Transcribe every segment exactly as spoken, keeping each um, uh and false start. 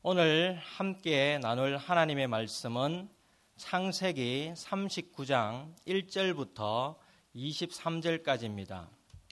오늘 함께 나눌 하나님의 말씀은 창세기 삼십구 장 일 절부터 이십삼 절까지입니다.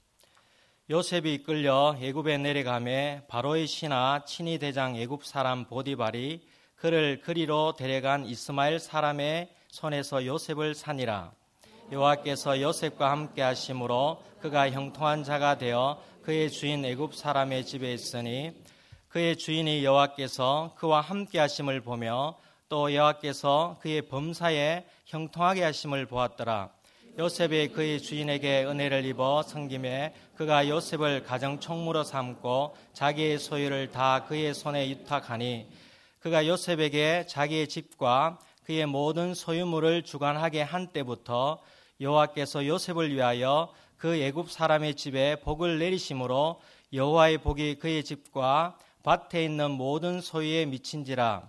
요셉이 이끌려 애굽에 내려가매 바로의 신하 친위 대장 애굽 사람 보디발이 그를 그리로 데려간 이스마엘 사람의 손에서 요셉을 사니라. 여호와께서 요셉과 함께 하심으로 그가 형통한 자가 되어 그의 주인 애굽 사람의 집에 있으니 그의 주인이 여호와께서 그와 함께 하심을 보며 또 여호와께서 그의 범사에 형통하게 하심을 보았더라. 요셉이 그의 주인에게 은혜를 입어 섬김에 그가 요셉을 가정총무로 삼고 자기의 소유를 다 그의 손에 유탁하니 그가 요셉에게 자기의 집과 그의 모든 소유물을 주관하게 한 때부터 여호와께서 요셉을 위하여 그 애굽 사람의 집에 복을 내리심으로 여호와의 복이 그의 집과 밭에 있는 모든 소유에 미친지라.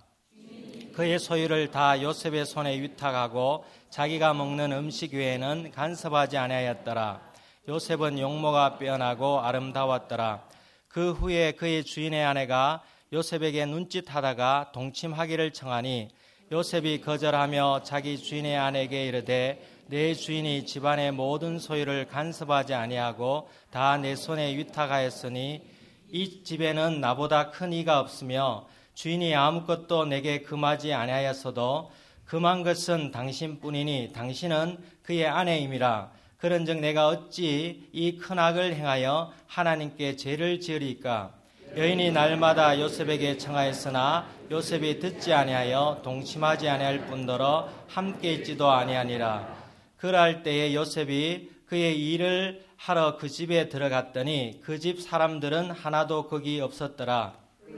그의 소유를 다 요셉의 손에 위탁하고 자기가 먹는 음식 외에는 간섭하지 아니하였더라. 요셉은 용모가 빼어나고 아름다웠더라. 그 후에 그의 주인의 아내가 요셉에게 눈짓하다가 동침하기를 청하니 요셉이 거절하며 자기 주인의 아내에게 이르되 내 주인이 집안의 모든 소유를 간섭하지 아니하고 다 내 손에 위탁하였으니 이 집에는 나보다 큰 이가 없으며 주인이 아무것도 내게 금하지 아니하였어도 금한 것은 당신뿐이니 당신은 그의 아내임이라. 그런즉 내가 어찌 이 큰 악을 행하여 하나님께 죄를 지으리까? 여인이 날마다 요셉에게 청하였으나 요셉이 듣지 아니하여 동침하지 아니할 뿐더러 함께 있지도 아니하니라. 그럴 때에 요셉이 그의 일을 하러 그 집에 들어갔더니 그 집 사람들은 하나도 거기 없었더라.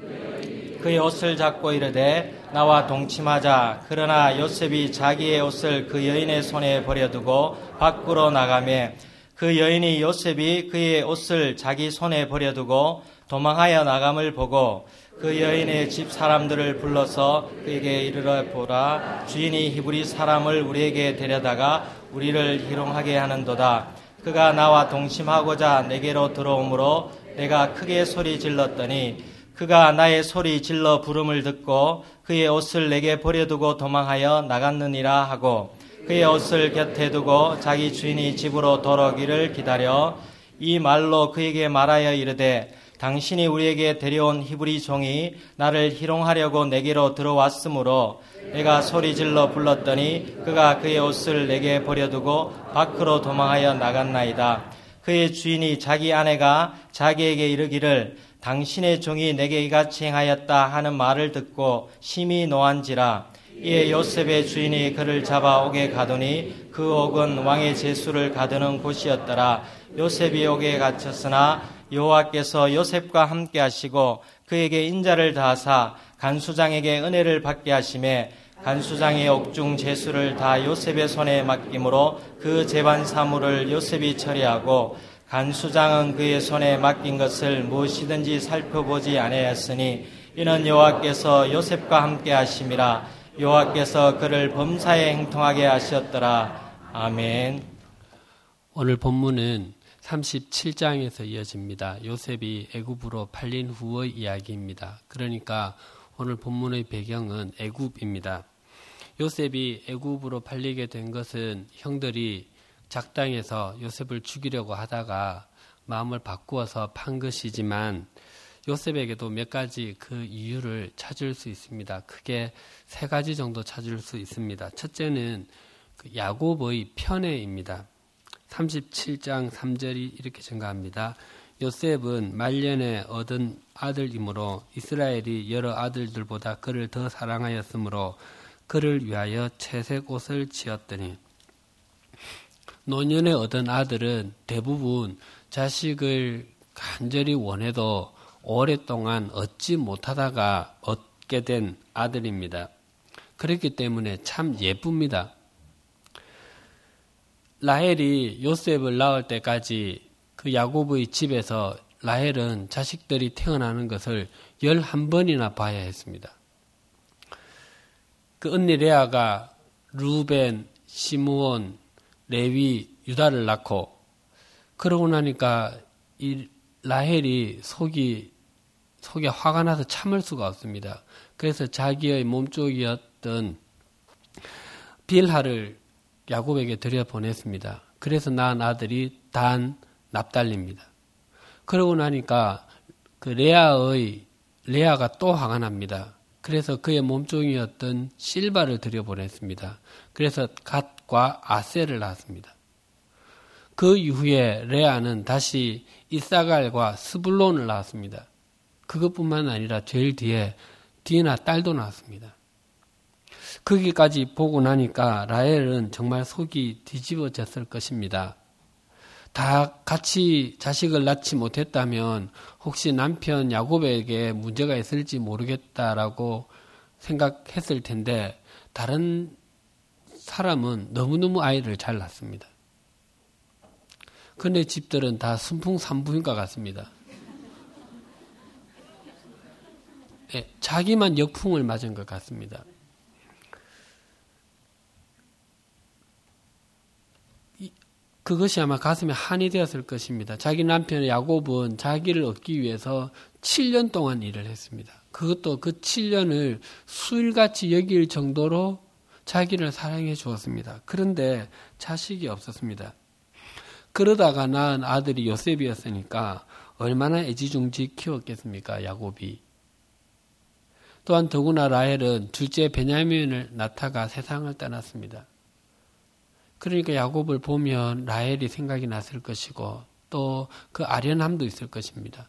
그의 옷을 잡고 이르되 나와 동침하자. 그러나 요셉이 자기의 옷을 그 여인의 손에 버려두고 밖으로 나가매 그 여인이 요셉이 그의 옷을 자기 손에 버려두고 도망하여 나감을 보고 그 여인의 집 사람들을 불러서 그에게 이르러 보라. 주인이 히브리 사람을 우리에게 데려다가 우리를 희롱하게 하는도다. 그가 나와 동침하고자 내게로 들어오므로 내가 크게 소리 질렀더니 그가 나의 소리 질러 부름을 듣고 그의 옷을 내게 버려두고 도망하여 나갔느니라 하고 그의 옷을 곁에 두고 자기 주인이 집으로 돌아오기를 기다려 이 말로 그에게 말하여 이르되 당신이 우리에게 데려온 히브리 종이 나를 희롱하려고 내게로 들어왔으므로 내가 소리질러 불렀더니 그가 그의 옷을 내게 버려두고 밖으로 도망하여 나갔나이다. 그의 주인이 자기 아내가 자기에게 이르기를 당신의 종이 내게 이같이 행하였다 하는 말을 듣고 심히 노한지라. 이에 요셉의 주인이 그를 잡아 옥에 가두니 그 옥은 왕의 제수를 가두는 곳이었더라. 요셉이 옥에 갇혔으나 여호와께서 요셉과 함께 하시고 그에게 인자를 다하사 간수장에게 은혜를 받게 하시매 간수장의 옥중 제수를 다 요셉의 손에 맡김으로 그 재반 사물을 요셉이 처리하고 간수장은 그의 손에 맡긴 것을 무엇이든지 살펴보지 아니하였으니 이는 여호와께서 요셉과 함께 하심이라. 여호와께서 그를 범사에 행통하게 하셨더라. 아멘. 오늘 본문은 삼십칠 장에서 이어집니다. 요셉이 애굽으로 팔린 후의 이야기입니다. 그러니까 오늘 본문의 배경은 애굽입니다. 요셉이 애굽으로 팔리게 된 것은 형들이 작당에서 요셉을 죽이려고 하다가 마음을 바꾸어서 판 것이지만 요셉에게도 몇 가지 그 이유를 찾을 수 있습니다. 크게 세 가지 정도 찾을 수 있습니다. 첫째는 그 야곱의 편애입니다. 삼십칠 장 삼 절이 이렇게 증가합니다. 요셉은 말년에 얻은 아들이므로 이스라엘이 여러 아들들보다 그를 더 사랑하였으므로 그를 위하여 채색 옷을 지었더니. 노년에 얻은 아들은 대부분 자식을 간절히 원해도 오랫동안 얻지 못하다가 얻게 된 아들입니다. 그렇기 때문에 참 예쁩니다. 라헬이 요셉을 낳을 때까지 그 야곱의 집에서 라헬은 자식들이 태어나는 것을 열한 번이나 봐야 했습니다. 그 언니 레아가 루벤, 시므온, 레위, 유다를 낳고 그러고 나니까 이 라헬이 속이 속에 화가 나서 참을 수가 없습니다. 그래서 자기의 몸쪽이었던 빌하를 야곱에게 들여보냈습니다. 그래서 낳은 아들이 단 납달리입니다. 그러고 나니까 그 레아의 레아가 또 화가 납니다. 그래서 그의 몸종이었던 실바를 들여보냈습니다. 그래서 갓과 아셀을 낳았습니다. 그 이후에 레아는 다시 이사갈과 스불론을 낳았습니다. 그것뿐만 아니라 제일 뒤에 디나 딸도 낳았습니다. 거기까지 보고 나니까 라헬은 정말 속이 뒤집어졌을 것입니다. 다 같이 자식을 낳지 못했다면 혹시 남편 야곱에게 문제가 있을지 모르겠다라고 생각했을 텐데 다른 사람은 너무너무 아이를 잘 낳습니다. 그네 집들은 다 순풍산부인과 같습니다. 네, 자기만 역풍을 맞은 것 같습니다. 그것이 아마 가슴에 한이 되었을 것입니다. 자기 남편 야곱은 자기를 얻기 위해서 칠 년 동안 일을 했습니다. 그것도 그 칠 년을 수일같이 여길 정도로 자기를 사랑해 주었습니다. 그런데 자식이 없었습니다. 그러다가 낳은 아들이 요셉이었으니까 얼마나 애지중지 키웠겠습니까? 야곱이. 또한 더구나 라헬은 둘째 베냐민을 낳다가 세상을 떠났습니다. 그러니까 야곱을 보면 라헬이 생각이 났을 것이고 또 그 아련함도 있을 것입니다.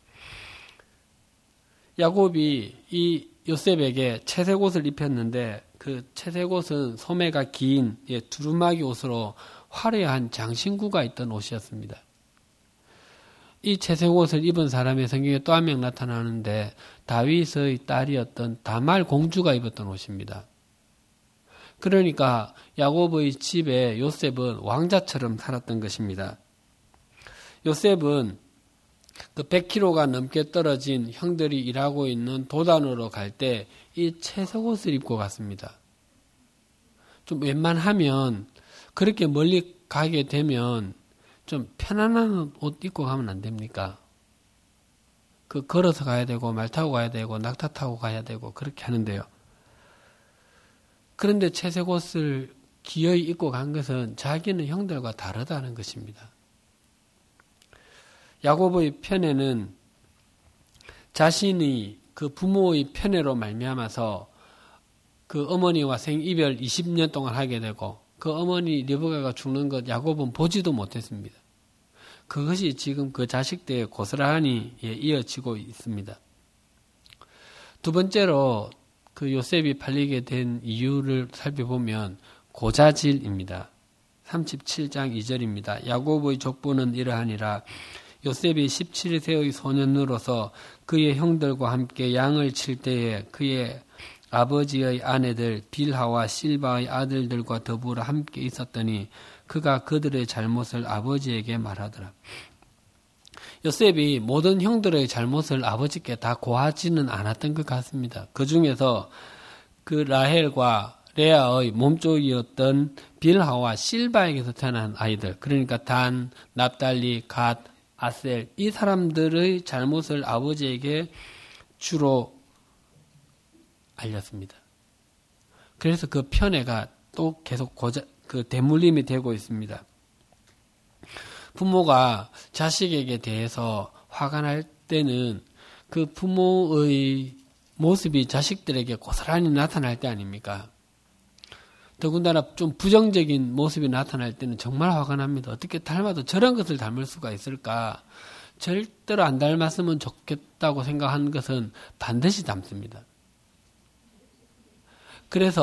야곱이 이 요셉에게 채색 옷을 입혔는데 그 채색 옷은 소매가 긴 예, 두루마기 옷으로 화려한 장신구가 있던 옷이었습니다. 이 채색 옷을 입은 사람의 성경에 또 한 명 나타나는데 다윗의 딸이었던 다말 공주가 입었던 옷입니다. 그러니까 야곱의 집에 요셉은 왕자처럼 살았던 것입니다. 요셉은 그 백 킬로그램가 넘게 떨어진 형들이 일하고 있는 도단으로 갈 때 이 채색 옷을 입고 갔습니다. 좀 웬만하면 그렇게 멀리 가게 되면 좀 편안한 옷 입고 가면 안 됩니까? 그 걸어서 가야 되고 말 타고 가야 되고 낙타 타고 가야 되고 그렇게 하는데요. 그런데 채색 옷을 기어이 입고 간 것은 자기는 형들과 다르다는 것입니다. 야곱의 편애는 자신이 그 부모의 편애로 말미암아서 그 어머니와 생이별 이십 년 동안 하게 되고 그 어머니 리브가가 죽는 것 야곱은 보지도 못했습니다. 그것이 지금 그 자식들에 고스란히 이어지고 있습니다. 두 번째로 그 요셉이 팔리게 된 이유를 살펴보면 고자질입니다. 삼십칠 장 이 절입니다. 야곱의 족보는 이러하니라. 요셉이 십칠 세의 소년으로서 그의 형들과 함께 양을 칠 때에 그의 아버지의 아내들 빌하와 실바의 아들들과 더불어 함께 있었더니 그가 그들의 잘못을 아버지에게 말하더라. 요셉이 모든 형들의 잘못을 아버지께 다 고하지는 않았던 것 같습니다. 그 중에서 그 라헬과 레아의 몸쪽이었던 빌하와 실바에게서 태어난 아이들, 그러니까 단, 납달리, 갓, 아셀, 이 사람들의 잘못을 아버지에게 주로 알렸습니다. 그래서 그 편애가 또 계속 고자, 그 대물림이 되고 있습니다. 부모가 자식에게 대해서 화가 날 때는 그 부모의 모습이 자식들에게 고스란히 나타날 때 아닙니까? 더군다나 좀 부정적인 모습이 나타날 때는 정말 화가 납니다. 어떻게 닮아도 저런 것을 닮을 수가 있을까? 절대로 안 닮았으면 좋겠다고 생각한 것은 반드시 닮습니다. 그래서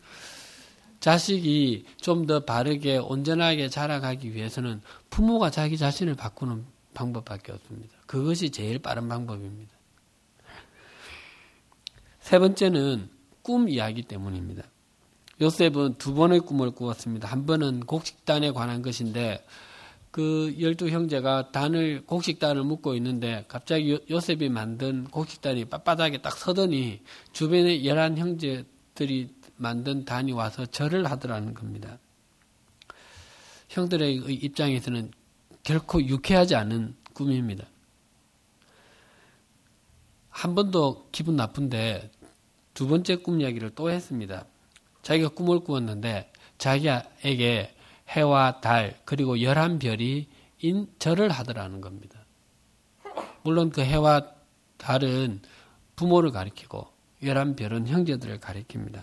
자식이 좀 더 바르게 온전하게 자라가기 위해서는 부모가 자기 자신을 바꾸는 방법밖에 없습니다. 그것이 제일 빠른 방법입니다. 세 번째는 꿈 이야기 때문입니다. 요셉은 두 번의 꿈을 꾸었습니다. 한 번은 곡식단에 관한 것인데 그 열두 형제가 단을 곡식단을 묶고 있는데 갑자기 요셉이 만든 곡식단이 빳빳하게 딱 서더니 주변의 열한 형제들이 만든 단이 와서 절을 하더라는 겁니다. 형들의 입장에서는 결코 유쾌하지 않은 꿈입니다. 한 번 더 기분 나쁜데 두 번째 꿈 이야기를 또 했습니다. 자기가 꿈을 꾸었는데 자기에게 해와 달 그리고 열한 별이 절을 하더라는 겁니다. 물론 그 해와 달은 부모를 가리키고 열한 별은 형제들을 가리킵니다.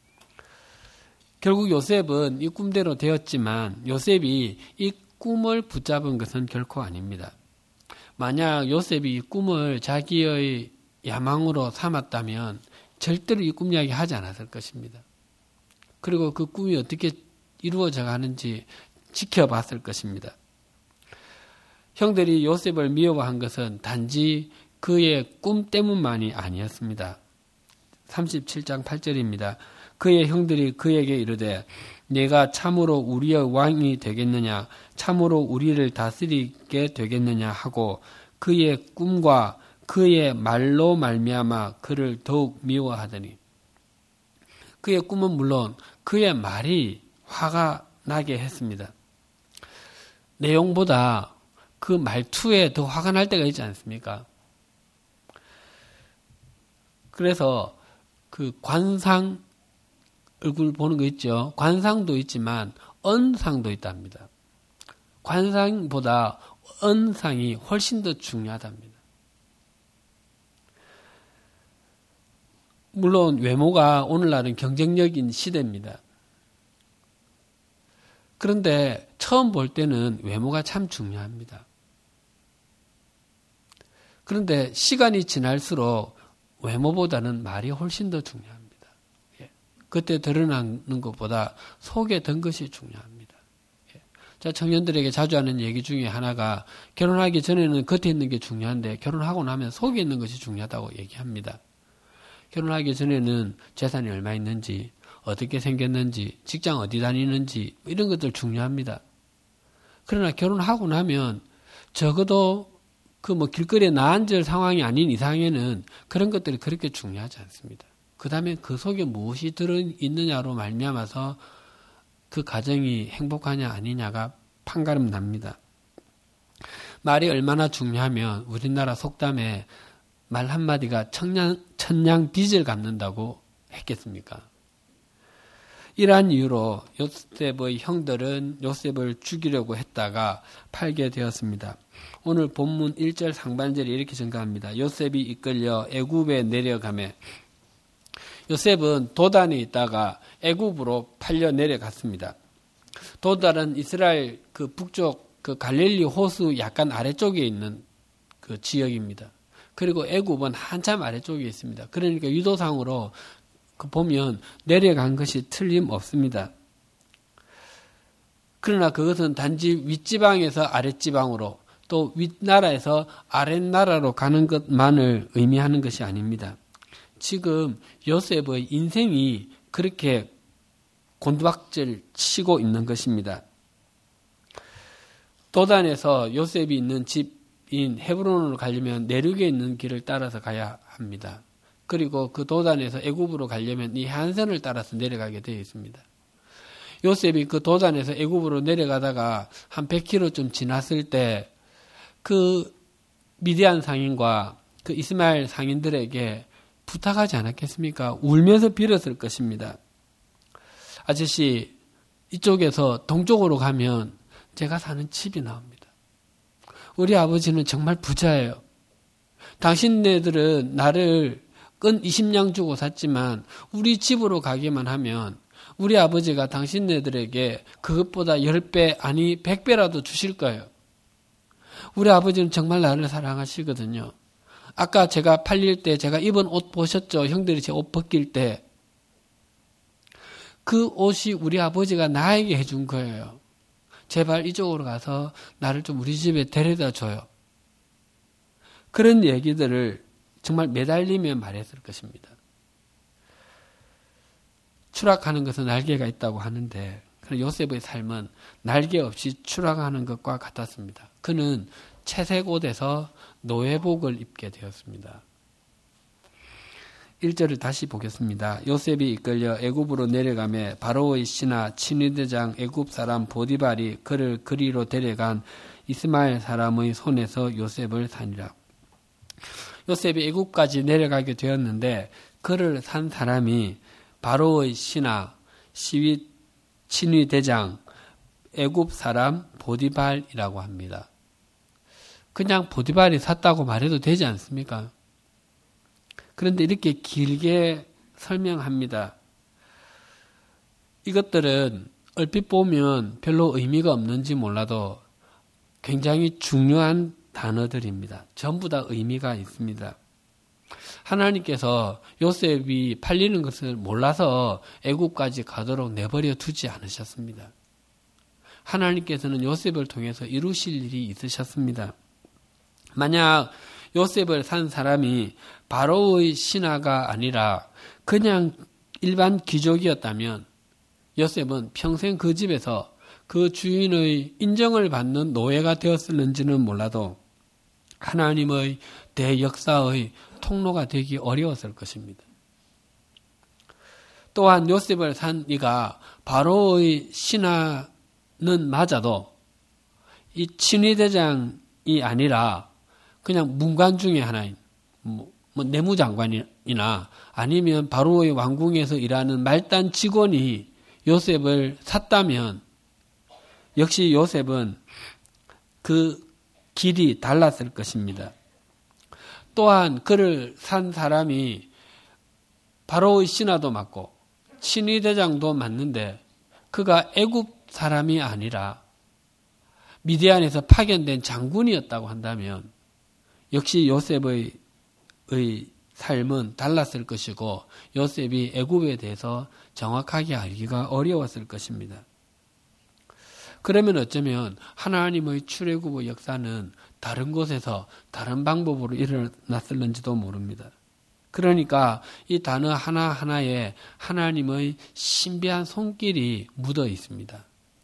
결국 요셉은 이 꿈대로 되었지만 요셉이 이 꿈을 붙잡은 것은 결코 아닙니다. 만약 요셉이 이 꿈을 자기의 야망으로 삼았다면 절대로 이 꿈 이야기 하지 않았을 것입니다. 그리고 그 꿈이 어떻게 이루어져 가는지 지켜봤을 것입니다. 형들이 요셉을 미워한 것은 단지 그의 꿈 때문만이 아니었습니다. 삼십칠 장 팔 절입니다. 그의 형들이 그에게 이르되 내가 참으로 우리의 왕이 되겠느냐 참으로 우리를 다스리게 되겠느냐 하고 그의 꿈과 그의 말로 말미암아 그를 더욱 미워하더니 그의 꿈은 물론 그의 말이 화가 나게 했습니다. 내용보다 그 말투에 더 화가 날 때가 있지 않습니까? 그래서 그 관상 얼굴 보는 거 있죠. 관상도 있지만 언상도 있답니다. 관상보다 언상이 훨씬 더 중요하답니다. 물론 외모가 오늘날은 경쟁력인 시대입니다. 그런데 처음 볼 때는 외모가 참 중요합니다. 그런데 시간이 지날수록 외모보다는 말이 훨씬 더 중요합니다. 예. 그때 드러나는 것보다 속에 든 것이 중요합니다. 예. 자, 청년들에게 자주 하는 얘기 중에 하나가 결혼하기 전에는 겉에 있는 게 중요한데 결혼하고 나면 속에 있는 것이 중요하다고 얘기합니다. 결혼하기 전에는 재산이 얼마 있는지, 어떻게 생겼는지, 직장 어디 다니는지 이런 것들 중요합니다. 그러나 결혼하고 나면 적어도 그 뭐 길거리에 나앉을 상황이 아닌 이상에는 그런 것들이 그렇게 중요하지 않습니다. 그 다음에 그 속에 무엇이 들어있느냐로 말미암아서 그 가정이 행복하냐 아니냐가 판가름 납니다. 말이 얼마나 중요하면 우리나라 속담에 말 한마디가 천냥, 천냥 빚을 갚는다고 했겠습니까? 이러한 이유로 요셉의 형들은 요셉을 죽이려고 했다가 팔게 되었습니다. 오늘 본문 일 절 상반절이 이렇게 증가합니다. 요셉이 이끌려 애굽에 내려가매 요셉은 도단에 있다가 애굽으로 팔려 내려갔습니다. 도단은 이스라엘 그 북쪽 그 갈릴리 호수 약간 아래쪽에 있는 그 지역입니다. 그리고 애굽은 한참 아래쪽에 있습니다. 그러니까 유도상으로 그 보면 내려간 것이 틀림없습니다. 그러나 그것은 단지 윗지방에서 아랫지방으로 또 윗나라에서 아랫나라로 가는 것만을 의미하는 것이 아닙니다. 지금 요셉의 인생이 그렇게 곤두박질 치고 있는 것입니다. 도단에서 요셉이 있는 집인 헤브론으로 가려면 내륙에 있는 길을 따라서 가야 합니다. 그리고 그 도단에서 애굽으로 가려면 이 해안선을 따라서 내려가게 되어 있습니다. 요셉이 그 도단에서 애굽으로 내려가다가 한 백 킬로미터쯤 지났을 때 그 미디안 상인과 그 이스마엘 상인들에게 부탁하지 않았겠습니까? 울면서 빌었을 것입니다. 아저씨, 이쪽에서 동쪽으로 가면 제가 사는 집이 나옵니다. 우리 아버지는 정말 부자예요. 당신네들은 나를 끈 이십 냥 주고 샀지만 우리 집으로 가기만 하면 우리 아버지가 당신네들에게 그것보다 십 배 아니 백 배라도 주실 거예요. 우리 아버지는 정말 나를 사랑하시거든요. 아까 제가 팔릴 때 제가 입은 옷 보셨죠? 형들이 제 옷 벗길 때. 그 옷이 우리 아버지가 나에게 해준 거예요. 제발 이쪽으로 가서 나를 좀 우리 집에 데려다 줘요. 그런 얘기들을 정말 매달리며 말했을 것입니다. 추락하는 것은 날개가 있다고 하는데 요셉의 삶은 날개 없이 추락하는 것과 같았습니다. 그는 채색 옷에서 노예복을 입게 되었습니다. 일 절을 다시 보겠습니다. 요셉이 이끌려 애굽으로 내려가매 바로의 신하 친위대장 애굽 사람 보디발이 그를 그리로 데려간 이스마엘 사람의 손에서 요셉을 사니라. 요셉이 애굽까지 내려가게 되었는데 그를 산 사람이 바로의 신하, 시위 친위 대장, 애굽 사람 보디발이라고 합니다. 그냥 보디발이 샀다고 말해도 되지 않습니까? 그런데 이렇게 길게 설명합니다. 이것들은 얼핏 보면 별로 의미가 없는지 몰라도 굉장히 중요한 단어들입니다. 전부 다 의미가 있습니다. 하나님께서 요셉이 팔리는 것을 몰라서 애굽까지 가도록 내버려 두지 않으셨습니다. 하나님께서는 요셉을 통해서 이루실 일이 있으셨습니다. 만약 요셉을 산 사람이 바로의 신하가 아니라 그냥 일반 귀족이었다면 요셉은 평생 그 집에서 그 주인의 인정을 받는 노예가 되었을는지는 몰라도 하나님의 대역사의 통로가 되기 어려웠을 것입니다. 또한 요셉을 산 이가 바로의 신하는 맞아도 이 친위대장이 아니라 그냥 문관 중에 하나인 뭐, 뭐 내무장관이나 아니면 바로의 왕궁에서 일하는 말단 직원이 요셉을 샀다면 역시 요셉은 그 길이 달랐을 것입니다. 또한 그를 산 사람이 바로의 신하도 맞고 친위대장도 맞는데 그가 애굽 사람이 아니라 미디안에서 파견된 장군이었다고 한다면 역시 요셉의 의 삶은 달랐을 것이고 요셉이 애굽에 대해서 정확하게 알기가 어려웠을 것입니다. 그러면 어쩌면 하나님의 출애굽의 역사는 다른 곳에서 다른 방법으로 일어났을는지도 모릅니다. 그러니까 이 단어 하나하나에 하나님의 신비한 손길이 묻어 있습니다.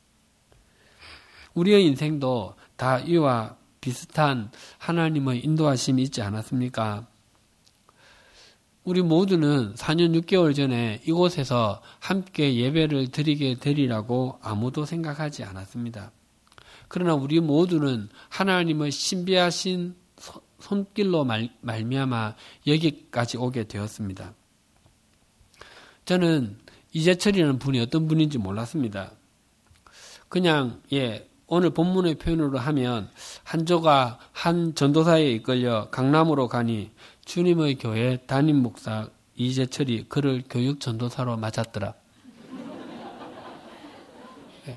우리의 인생도 다 이와 비슷한 하나님의 인도하심이 있지 않았습니까? 우리 모두는 사 년 육 개월 전에 이곳에서 함께 예배를 드리게 되리라고 아무도 생각하지 않았습니다. 그러나 우리 모두는 하나님의 신비하신 손길로 말, 말미암아 여기까지 오게 되었습니다. 저는 이재철이라는 분이 어떤 분인지 몰랐습니다. 그냥 예 오늘 본문의 표현으로 하면 한조가 한 전도사에 이끌려 강남으로 가니 주님의 교회 담임 목사 이재철이 그를 교육 전도사로 맞았더라. 네.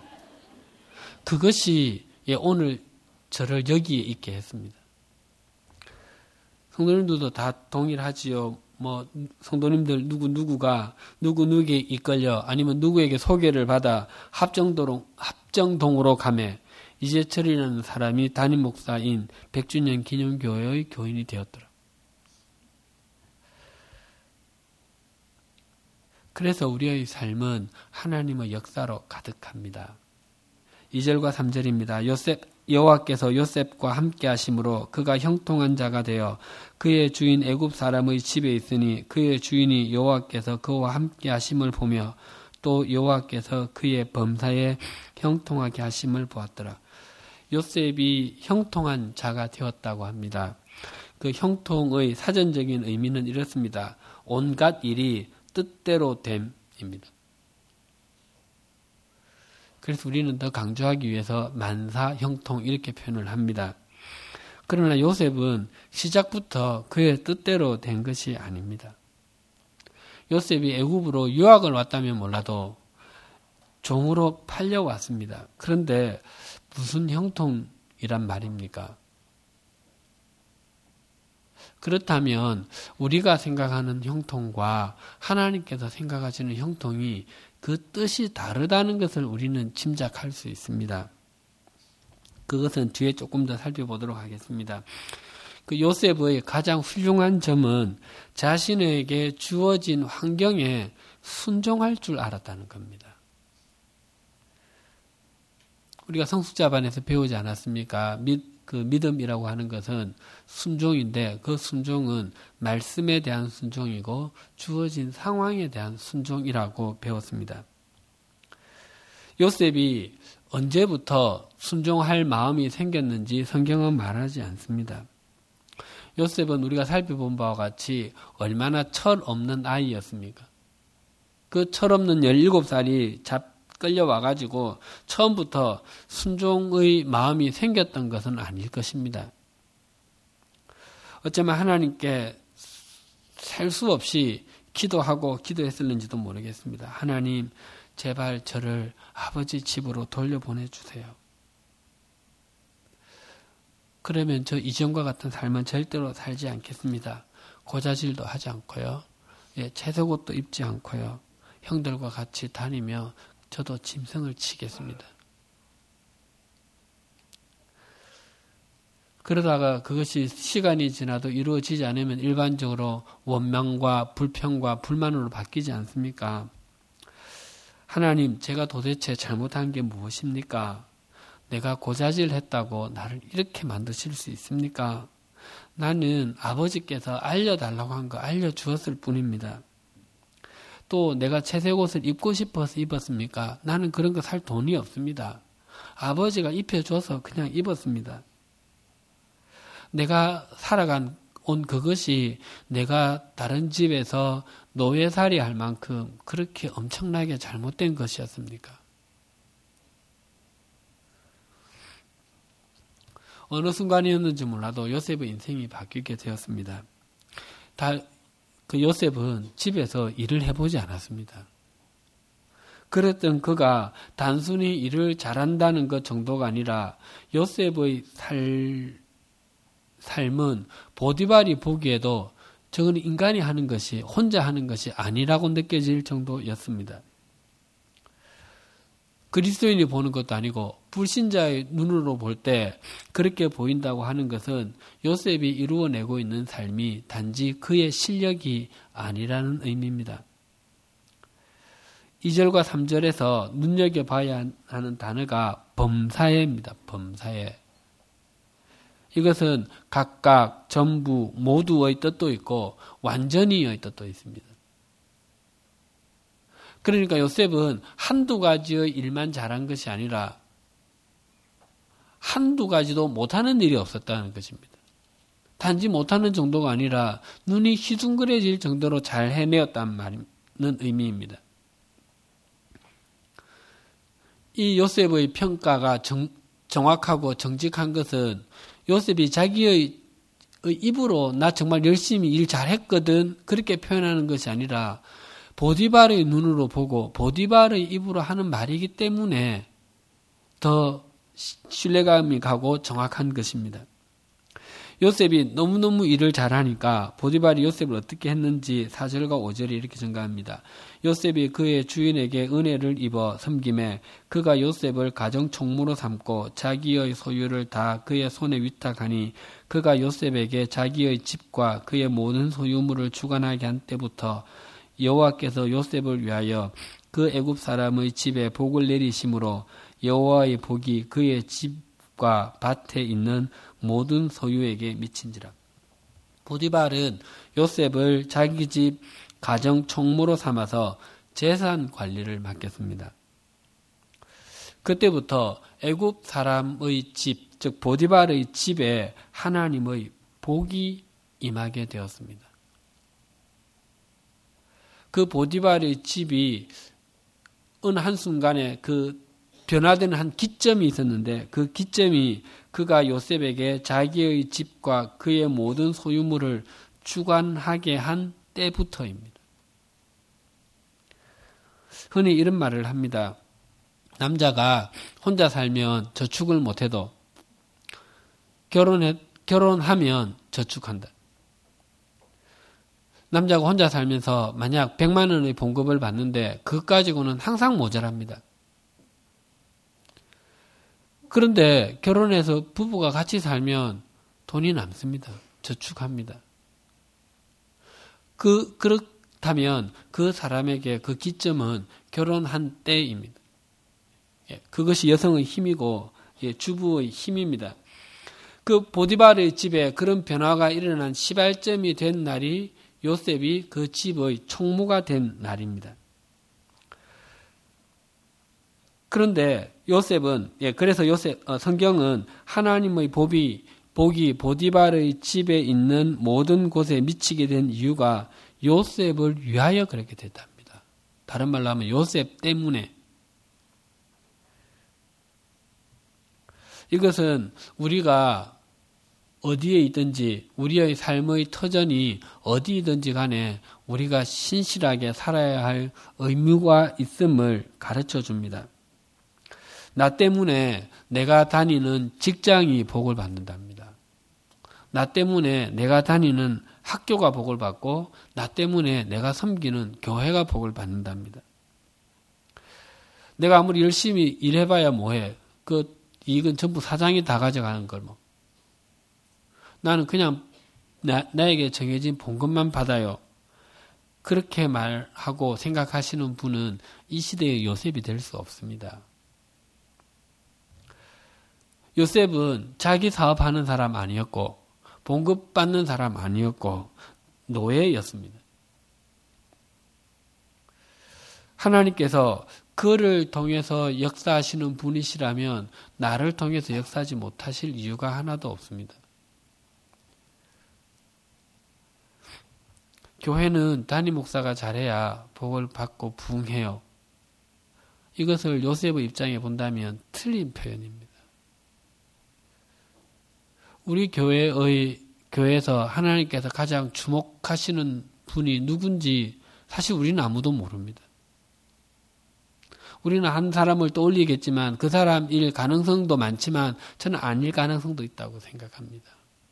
그것이 예, 오늘 저를 여기에 있게 했습니다. 성도님들도 다 동일하지요. 뭐 성도님들 누구 누구가 누구 누구에게 이끌려 아니면 누구에게 소개를 받아 합정도로 합정동으로 가매 이재철이라는 사람이 담임 목사인 백 주년 기념교회의 교인이 되었더라. 그래서 우리의 삶은 하나님의 역사로 가득합니다. 이 절과 삼 절입니다. 요셉 여호와께서 요셉과 함께 하심으로 그가 형통한 자가 되어 그의 주인 애굽 사람의 집에 있으니 그의 주인이 여호와께서 그와 함께 하심을 보며 또 여호와께서 그의 범사에 형통하게 하심을 보았더라. 요셉이 형통한 자가 되었다고 합니다. 그 형통의 사전적인 의미는 이렇습니다. 온갖 일이 뜻대로 됨입니다. 그래서 우리는 더 강조하기 위해서 만사 형통 이렇게 표현을 합니다. 그러나 요셉은 시작부터 그의 뜻대로 된 것이 아닙니다. 요셉이 애굽으로 유학을 왔다면 몰라도 종으로 팔려왔습니다. 그런데 무슨 형통이란 말입니까? 그렇다면 우리가 생각하는 형통과 하나님께서 생각하시는 형통이 그 뜻이 다르다는 것을 우리는 짐작할 수 있습니다. 그것은 뒤에 조금 더 살펴보도록 하겠습니다. 그 요셉의 가장 훌륭한 점은 자신에게 주어진 환경에 순종할 줄 알았다는 겁니다. 우리가 성숙자반에서 배우지 않았습니까? 믿, 그 믿음이라고 하는 것은 순종인데 그 순종은 말씀에 대한 순종이고 주어진 상황에 대한 순종이라고 배웠습니다. 요셉이 언제부터 순종할 마음이 생겼는지 성경은 말하지 않습니다. 요셉은 우리가 살펴본 바와 같이 얼마나 철없는 아이였습니까? 그 철없는 열일곱 살이 잡 끌려와가지고 처음부터 순종의 마음이 생겼던 것은 아닐 것입니다. 어쩌면 하나님께 셀 수 없이 기도하고 기도했을는지도 모르겠습니다. 하나님, 제발 저를 아버지 집으로 돌려보내주세요. 그러면 저 이전과 같은 삶은 절대로 살지 않겠습니다. 고자질도 하지 않고요. 예, 채색옷도 입지 않고요. 형들과 같이 다니며 저도 짐승을 치겠습니다. 그러다가 그것이 시간이 지나도 이루어지지 않으면 일반적으로 원망과 불평과 불만으로 바뀌지 않습니까? 하나님, 제가 도대체 잘못한 게 무엇입니까? 내가 고자질했다고 나를 이렇게 만드실 수 있습니까? 나는 아버지께서 알려달라고 한 거 알려주었을 뿐입니다. 또 내가 채색옷을 입고 싶어서 입었습니까? 나는 그런 거 살 돈이 없습니다. 아버지가 입혀줘서 그냥 입었습니다. 내가 살아간 온 그것이 내가 다른 집에서 노예살이 할 만큼 그렇게 엄청나게 잘못된 것이었습니까? 어느 순간이었는지 몰라도 요셉의 인생이 바뀌게 되었습니다. 다, 그 요셉은 집에서 일을 해보지 않았습니다. 그랬던 그가 단순히 일을 잘한다는 것 정도가 아니라 요셉의 살, 삶은 보디발이 보기에도 저건 인간이 하는 것이 혼자 하는 것이 아니라고 느껴질 정도였습니다. 그리스도인이 보는 것도 아니고 불신자의 눈으로 볼 때 그렇게 보인다고 하는 것은 요셉이 이루어내고 있는 삶이 단지 그의 실력이 아니라는 의미입니다. 이 절과 삼 절에서 눈여겨봐야 하는 단어가 범사에입니다. 범사에. 이것은 각각, 전부, 모두의 뜻도 있고 완전히의 뜻도 있습니다. 그러니까 요셉은 한두 가지의 일만 잘한 것이 아니라 한두 가지도 못하는 일이 없었다는 것입니다. 단지 못하는 정도가 아니라 눈이 휘둥그레질 정도로 잘 해내었단 말은 의미입니다. 이 요셉의 평가가 정, 정확하고 정직한 것은 요셉이 자기의 입으로 나 정말 열심히 일 잘했거든 그렇게 표현하는 것이 아니라 보디발의 눈으로 보고 보디발의 입으로 하는 말이기 때문에 더 신뢰감이 가고 정확한 것입니다. 요셉이 너무너무 일을 잘하니까 보디발이 요셉을 어떻게 했는지 사 절과 오 절이 이렇게 증가합니다. 요셉이 그의 주인에게 은혜를 입어 섬김에 그가 요셉을 가정 총무로 삼고 자기의 소유를 다 그의 손에 위탁하니 그가 요셉에게 자기의 집과 그의 모든 소유물을 주관하게 한 때부터 여호와께서 요셉을 위하여 그 애굽 사람의 집에 복을 내리심으로 여호와의 복이 그의 집과 밭에 있는 모든 소유에게 미친지라. 보디발은 요셉을 자기 집 가정 총무로 삼아서 재산 관리를 맡겼습니다. 그때부터 애굽 사람의 집, 즉 보디발의 집에 하나님의 복이 임하게 되었습니다. 그 보디발의 집이 어느 한순간에 그 변화되는 한 기점이 있었는데 그 기점이 그가 요셉에게 자기의 집과 그의 모든 소유물을 주관하게 한 때부터입니다. 흔히 이런 말을 합니다. 남자가 혼자 살면 저축을 못해도 결혼해, 결혼하면 저축한다. 남자가 혼자 살면서 만약 백만 원의 봉급을 받는데 그것 가지고는 항상 모자랍니다. 그런데 결혼해서 부부가 같이 살면 돈이 남습니다. 저축합니다. 그, 그렇다면 그 사람에게 그 기점은 결혼한 때입니다. 예, 그것이 여성의 힘이고 예, 주부의 힘입니다. 그 보디발의 집에 그런 변화가 일어난 시발점이 된 날이 요셉이 그 집의 총무가 된 날입니다. 그런데 요셉은 예 그래서 요셉 어, 성경은 하나님의 법이 복이 보디발의 집에 있는 모든 곳에 미치게 된 이유가 요셉을 위하여 그렇게 됐답니다. 다른 말로 하면 요셉 때문에. 이것은 우리가 어디에 있든지 우리의 삶의 터전이 어디이든지 간에 우리가 신실하게 살아야 할 의무가 있음을 가르쳐 줍니다. 나 때문에 내가 다니는 직장이 복을 받는답니다. 나 때문에 내가 다니는 학교가 복을 받고 나 때문에 내가 섬기는 교회가 복을 받는답니다. 내가 아무리 열심히 일해봐야 뭐해. 그 이익은 전부 사장이 다 가져가는 걸 뭐. 나는 그냥 나, 나에게 정해진 봉급만 받아요. 그렇게 말하고 생각하시는 분은 이 시대의 요셉이 될 수 없습니다. 요셉은 자기 사업하는 사람 아니었고 봉급 받는 사람 아니었고 노예였습니다. 하나님께서 그를 통해서 역사하시는 분이시라면 나를 통해서 역사하지 못하실 이유가 하나도 없습니다. 교회는 담임 목사가 잘해야 복을 받고 부흥해요. 이것을 요셉의 입장에 본다면 틀린 표현입니다. 우리 교회의 교회에서 하나님께서 가장 주목하시는 분이 누군지 사실 우리는 아무도 모릅니다. 우리는 한 사람을 떠올리겠지만 그 사람일 가능성도 많지만 저는 아닐 가능성도 있다고 생각합니다.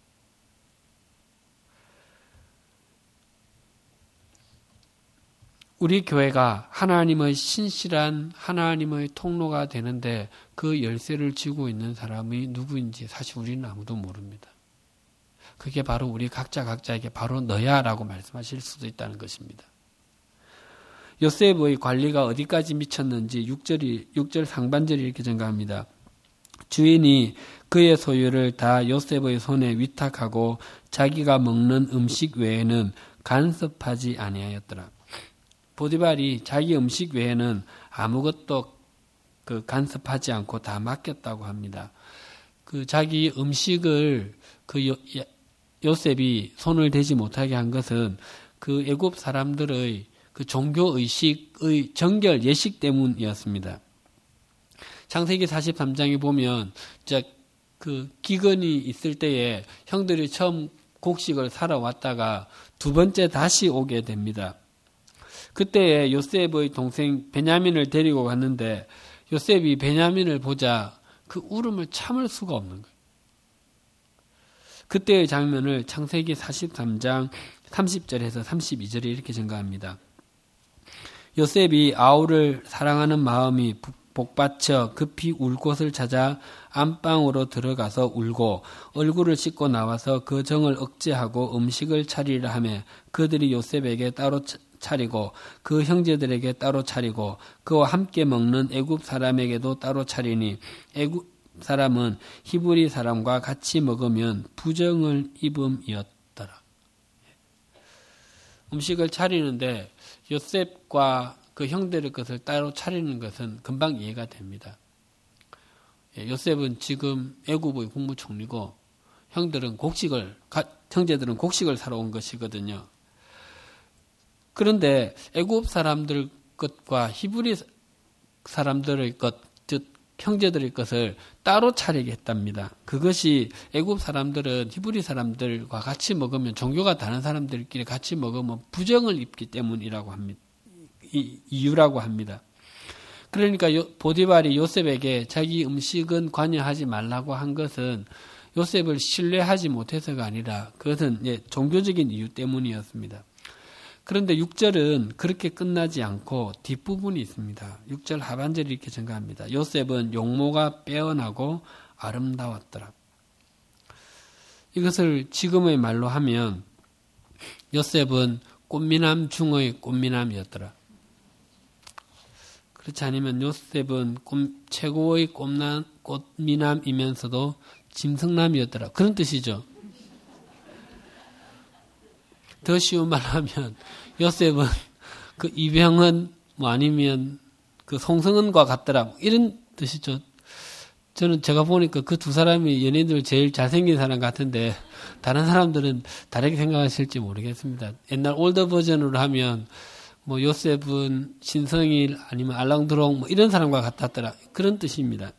우리 교회가 하나님의 신실한 하나님의 통로가 되는데 그 열쇠를 쥐고 있는 사람이 누구인지 사실 우리는 아무도 모릅니다. 그게 바로 우리 각자 각자에게 바로 너야 라고 말씀하실 수도 있다는 것입니다. 요셉의 관리가 어디까지 미쳤는지 육 절이, 육 절 상반절이 이렇게 증가합니다. 주인이 그의 소유를 다 요셉의 손에 위탁하고 자기가 먹는 음식 외에는 간섭하지 아니하였더라. 보디발이 자기 음식 외에는 아무것도 그 간섭하지 않고 다 맡겼다고 합니다. 그 자기 음식을 그 요, 요셉이 손을 대지 못하게 한 것은 그 애굽 사람들의 그 종교 의식의 정결 예식 때문이었습니다. 창세기 사십삼 장에 보면 그 기근이 있을 때에 형들이 처음 곡식을 사러 왔다가 두 번째 다시 오게 됩니다. 그때에 요셉의 동생 베냐민을 데리고 갔는데 요셉이 베냐민을 보자 그 울음을 참을 수가 없는 거예요. 그때의 장면을 창세기 사십삼 장 삼십 절에서 삼십이 절에 이렇게 증가합니다. 요셉이 아우를 사랑하는 마음이 복받쳐 급히 울 곳을 찾아 안방으로 들어가서 울고 얼굴을 씻고 나와서 그 정을 억제하고 음식을 차리려 하며 그들이 요셉에게 따로 차리고 그 형제들에게 따로 차리고 그와 함께 먹는 애굽 사람에게도 따로 차리니 애굽 사람은 히브리 사람과 같이 먹으면 부정을 입음이었더라. 음식을 차리는데 요셉과 그 형들의 것을 따로 차리는 것은 금방 이해가 됩니다. 요셉은 지금 애굽의 국무총리고 형들은 곡식을 형제들은 곡식을 사러 온 것이거든요. 그런데 애굽 사람들 것과 히브리 사람들의 것, 즉 형제들의 것을 따로 차리게 했답니다. 그것이 애굽 사람들은 히브리 사람들과 같이 먹으면 종교가 다른 사람들끼리 같이 먹으면 부정을 입기 때문이라고 합니다. 이, 이유라고 합니다. 그러니까 요, 보디발이 요셉에게 자기 음식은 관여하지 말라고 한 것은 요셉을 신뢰하지 못해서가 아니라 그것은 예, 종교적인 이유 때문이었습니다. 그런데 육 절은 그렇게 끝나지 않고 뒷부분이 있습니다. 육 절 하반절이 이렇게 증가합니다. 요셉은 용모가 빼어나고 아름다웠더라. 이것을 지금의 말로 하면 요셉은 꽃미남 중의 꽃미남이었더라. 그렇지 않으면 요셉은 꽃, 최고의 꽃남, 꽃미남이면서도 짐승남이었더라. 그런 뜻이죠. 더 쉬운 말로 하면 요셉은 그 이병헌 뭐 아니면 그 송승헌과 같더라. 이런 뜻이죠. 저는 제가 보니까 그 두 사람이 연예인들 제일 잘생긴 사람 같은데 다른 사람들은 다르게 생각하실지 모르겠습니다. 옛날 올더 버전으로 하면 뭐 요셉은 신성일 아니면 알랑드롱 뭐 이런 사람과 같았더라. 그런 뜻입니다.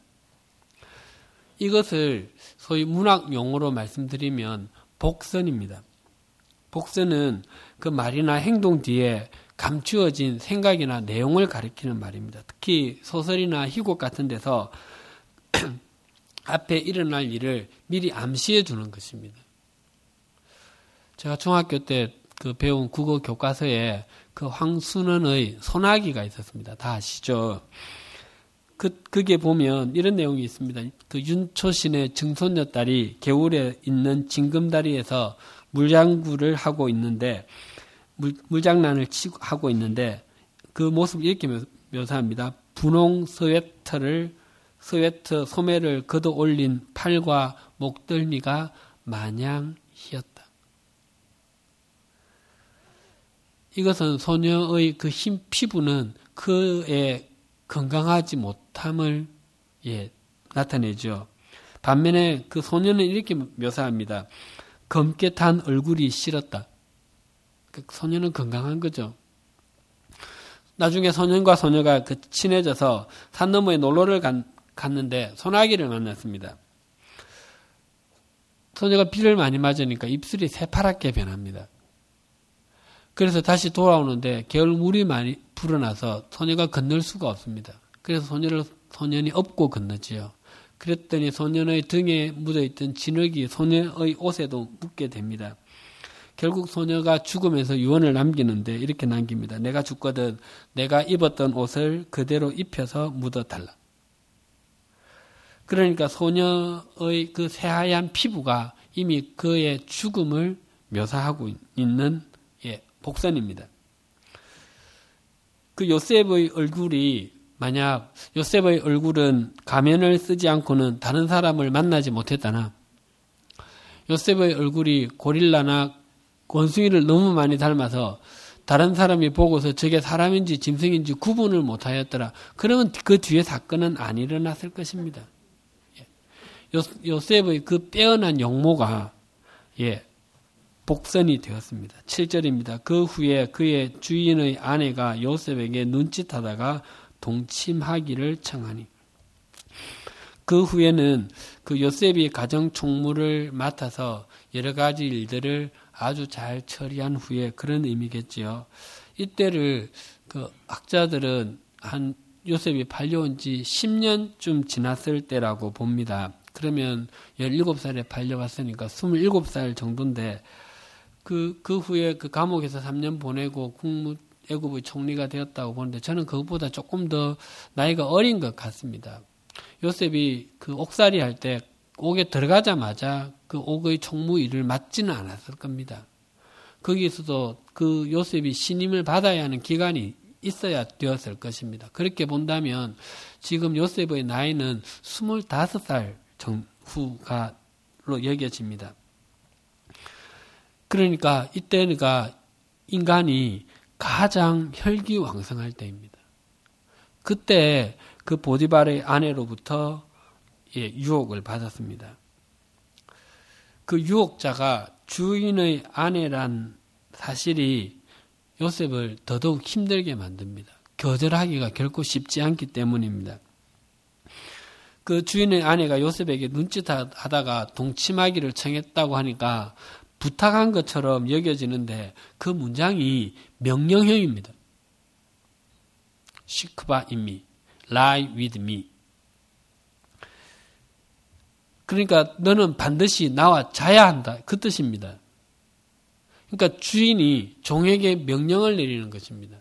이것을 소위 문학 용어로 말씀드리면 복선입니다. 복선은 그 말이나 행동 뒤에 감추어진 생각이나 내용을 가리키는 말입니다. 특히 소설이나 희곡 같은 데서 앞에 일어날 일을 미리 암시해 주는 것입니다. 제가 중학교 때 그 배운 국어 교과서에 그 황순원의 소나기가 있었습니다. 다 아시죠? 그, 그게 보면 이런 내용이 있습니다. 그 윤초신의 증손녀 딸이 개울에 있는 징금다리에서 물장구를 하고 있는데, 물, 물장난을 치고 하고 있는데, 그 모습을 이렇게 묘사합니다. 분홍 스웨터를, 스웨터 소매를 걷어 올린 팔과 목덜미가 마냥 희었다. 이것은 소녀의 그 흰 피부는 그의 건강하지 못함을 예, 나타내죠. 반면에 그 소녀는 이렇게 묘사합니다. 검게 탄 얼굴이 싫었다. 그 소녀는 건강한 거죠. 나중에 소년과 소녀가 그 친해져서 산 너머에 놀러를 간, 갔는데 소나기를 만났습니다. 소녀가 비를 많이 맞으니까 입술이 새파랗게 변합니다. 그래서 다시 돌아오는데 겨울물이 많이 불어나서 소녀가 건널 수가 없습니다. 그래서 소녀를 소년이 업고 건너지요. 그랬더니 소년의 등에 묻어있던 진흙이 소녀의 옷에도 묻게 됩니다. 결국 소녀가 죽으면서 유언을 남기는데 이렇게 남깁니다. 내가 죽거든 내가 입었던 옷을 그대로 입혀서 묻어달라. 그러니까 소녀의 그 새하얀 피부가 이미 그의 죽음을 묘사하고 있는 예, 복선입니다. 그 요셉의 얼굴이 만약 요셉의 얼굴은 가면을 쓰지 않고는 다른 사람을 만나지 못했다나 요셉의 얼굴이 고릴라나 원숭이를 너무 많이 닮아서 다른 사람이 보고서 저게 사람인지 짐승인지 구분을 못하였더라. 그러면 그 뒤에 사건은 안 일어났을 것입니다. 요, 요셉의 그 빼어난 용모가 예, 복선이 되었습니다. 칠 절입니다. 그 후에 그의 주인의 아내가 요셉에게 눈짓하다가 동침하기를 청하니. 그 후에는 그 요셉이 가정 총무를 맡아서 여러 가지 일들을 아주 잘 처리한 후에 그런 의미겠지요. 이때를 그 학자들은 한 요셉이 팔려온 지 십 년쯤 지났을 때라고 봅니다. 그러면 열일곱 살에 팔려왔으니까 스물일곱 살 정도인데 그, 그 후에 그 감옥에서 삼 년 보내고 국무 애굽의 총리가 되었다고 보는데 저는 그것보다 조금 더 나이가 어린 것 같습니다. 요셉이 그 옥살이 할 때 옥에 들어가자마자 그 옥의 총무 일을 맡지는 않았을 겁니다. 거기서도 그 요셉이 신임을 받아야 하는 기간이 있어야 되었을 것입니다. 그렇게 본다면 지금 요셉의 나이는 스물다섯 살 후가로 여겨집니다. 그러니까 이때가 인간이 가장 혈기왕성할 때입니다. 그때 그 보디발의 아내로부터 예, 유혹을 받았습니다. 그 유혹자가 주인의 아내란 사실이 요셉을 더더욱 힘들게 만듭니다. 거절하기가 결코 쉽지 않기 때문입니다. 그 주인의 아내가 요셉에게 눈짓하다가 동침하기를 청했다고 하니까 부탁한 것처럼 여겨지는데 그 문장이 명령형입니다. 시크바 인미, lie with me. 그러니까 너는 반드시 나와 자야 한다. 그 뜻입니다. 그러니까 주인이 종에게 명령을 내리는 것입니다.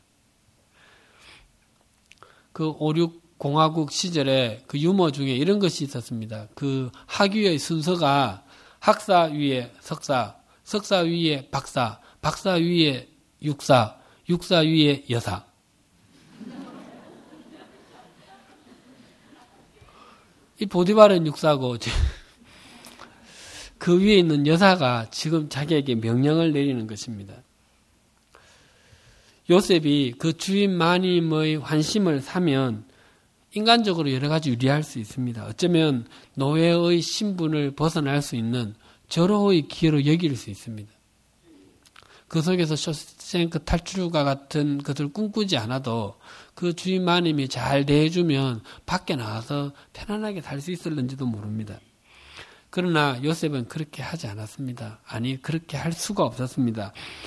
그 오륙공화국 시절에 그 유머 중에 이런 것이 있었습니다. 그 학위의 순서가 학사 위에 석사, 석사 위에 박사, 박사 위에 육사, 육사 위에 여사. 이 보디발은 육사고 그 위에 있는 여사가 지금 자기에게 명령을 내리는 것입니다. 요셉이 그 주인 마님의 환심을 사면 인간적으로 여러 가지 유리할 수 있습니다. 어쩌면 노예의 신분을 벗어날 수 있는 절호의 기회로 여길 수 있습니다. 그 속에서 쇼생크 탈출과 같은 것을 꿈꾸지 않아도 그 주인 마님이 잘 대해주면 밖에 나와서 편안하게 살 수 있을는지도 모릅니다. 그러나 요셉은 그렇게 하지 않았습니다. 아니, 그렇게 할 수가 없었습니다.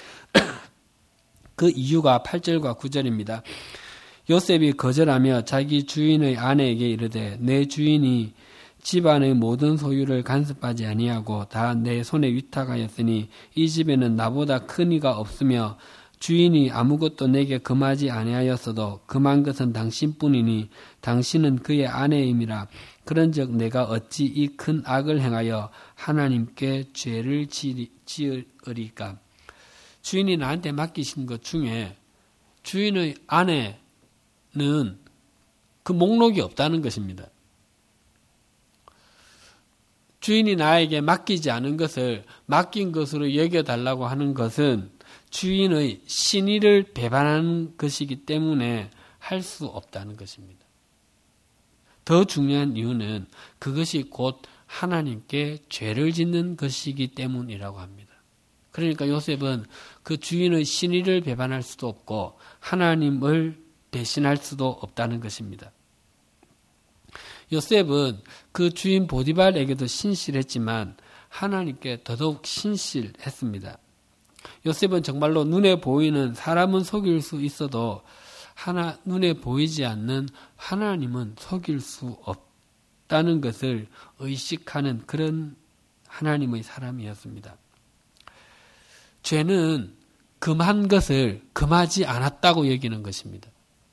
그 이유가 팔 절과 구 절입니다. 요셉이 거절하며 자기 주인의 아내에게 이르되 내 주인이 집안의 모든 소유를 간섭하지 아니하고 다 내 손에 위탁하였으니 이 집에는 나보다 큰 이가 없으며 주인이 아무것도 내게 금하지 아니하였어도 금한 것은 당신뿐이니 당신은 그의 아내임이라. 그런즉 내가 어찌 이 큰 악을 행하여 하나님께 죄를 지으리까. 주인이 나한테 맡기신 것 중에 주인의 아내는 그 목록이 없다는 것입니다. 주인이 나에게 맡기지 않은 것을 맡긴 것으로 여겨달라고 하는 것은 주인의 신의를 배반하는 것이기 때문에 할 수 없다는 것입니다. 더 중요한 이유는 그것이 곧 하나님께 죄를 짓는 것이기 때문이라고 합니다. 그러니까 요셉은 그 주인의 신의를 배반할 수도 없고 하나님을 배신할 수도 없다는 것입니다. 요셉은 그 주인 보디발에게도 신실했지만 하나님께 더더욱 신실했습니다. 요셉은 정말로 눈에 보이는 사람은 속일 수 있어도 하나 눈에 보이지 않는 하나님은 속일 수 없다는 것을 의식하는 그런 하나님의 사람이었습니다. 죄는 금한 것을 금하지 않았다고 여기는 것입니다.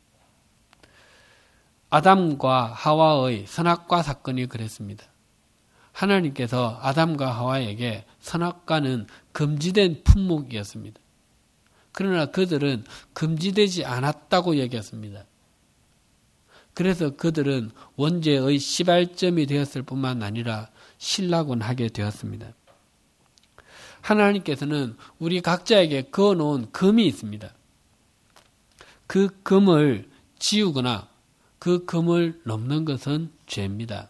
아담과 하와의 선악과 사건이 그랬습니다. 하나님께서 아담과 하와에게 선악과는 금지된 품목이었습니다. 그러나 그들은 금지되지 않았다고 여겼습니다. 그래서 그들은 원죄의 시발점이 되었을 뿐만 아니라 실락원하게 되었습니다. 하나님께서는 우리 각자에게 그어놓은 금이 있습니다. 그 금을 지우거나 그 금을 넘는 것은 죄입니다.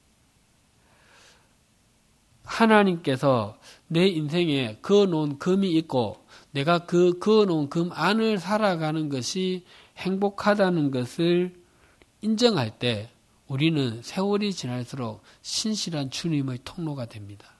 하나님께서 내 인생에 그어놓은 금이 있고 내가 그 그어놓은 금 안을 살아가는 것이 행복하다는 것을 인정할 때 우리는 세월이 지날수록 신실한 주님의 통로가 됩니다.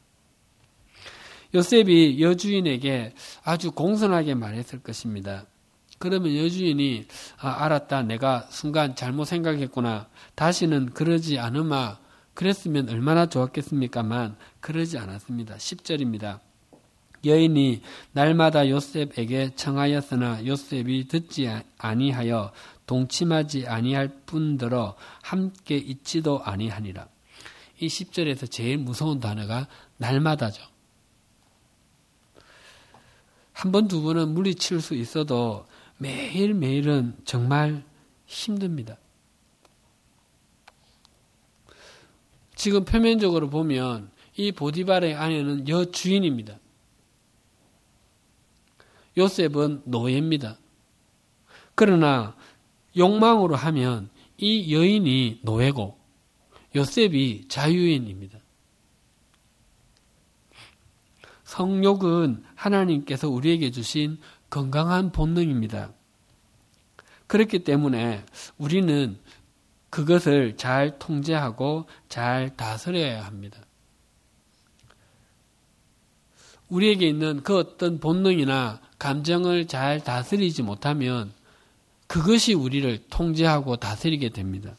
요셉이 여주인에게 아주 공손하게 말했을 것입니다. 그러면 여주인이 아, 알았다. 내가 순간 잘못 생각했구나. 다시는 그러지 않으마. 그랬으면 얼마나 좋았겠습니까만 그러지 않았습니다. 십 절입니다. 여인이 날마다 요셉에게 청하였으나 요셉이 듣지 아니하여 동침하지 아니할 뿐더러 함께 있지도 아니하니라. 이 십 절에서 제일 무서운 단어가 날마다죠. 한 번, 두 번은 물리칠 수 있어도 매일매일은 정말 힘듭니다. 지금 표면적으로 보면 이 보디발의 아내는 여주인입니다. 요셉은 노예입니다. 그러나 욕망으로 하면 이 여인이 노예고 요셉이 자유인입니다. 성욕은 하나님께서 우리에게 주신 건강한 본능입니다. 그렇기 때문에 우리는 그것을 잘 통제하고 잘 다스려야 합니다. 우리에게 있는 그 어떤 본능이나 감정을 잘 다스리지 못하면 그것이 우리를 통제하고 다스리게 됩니다.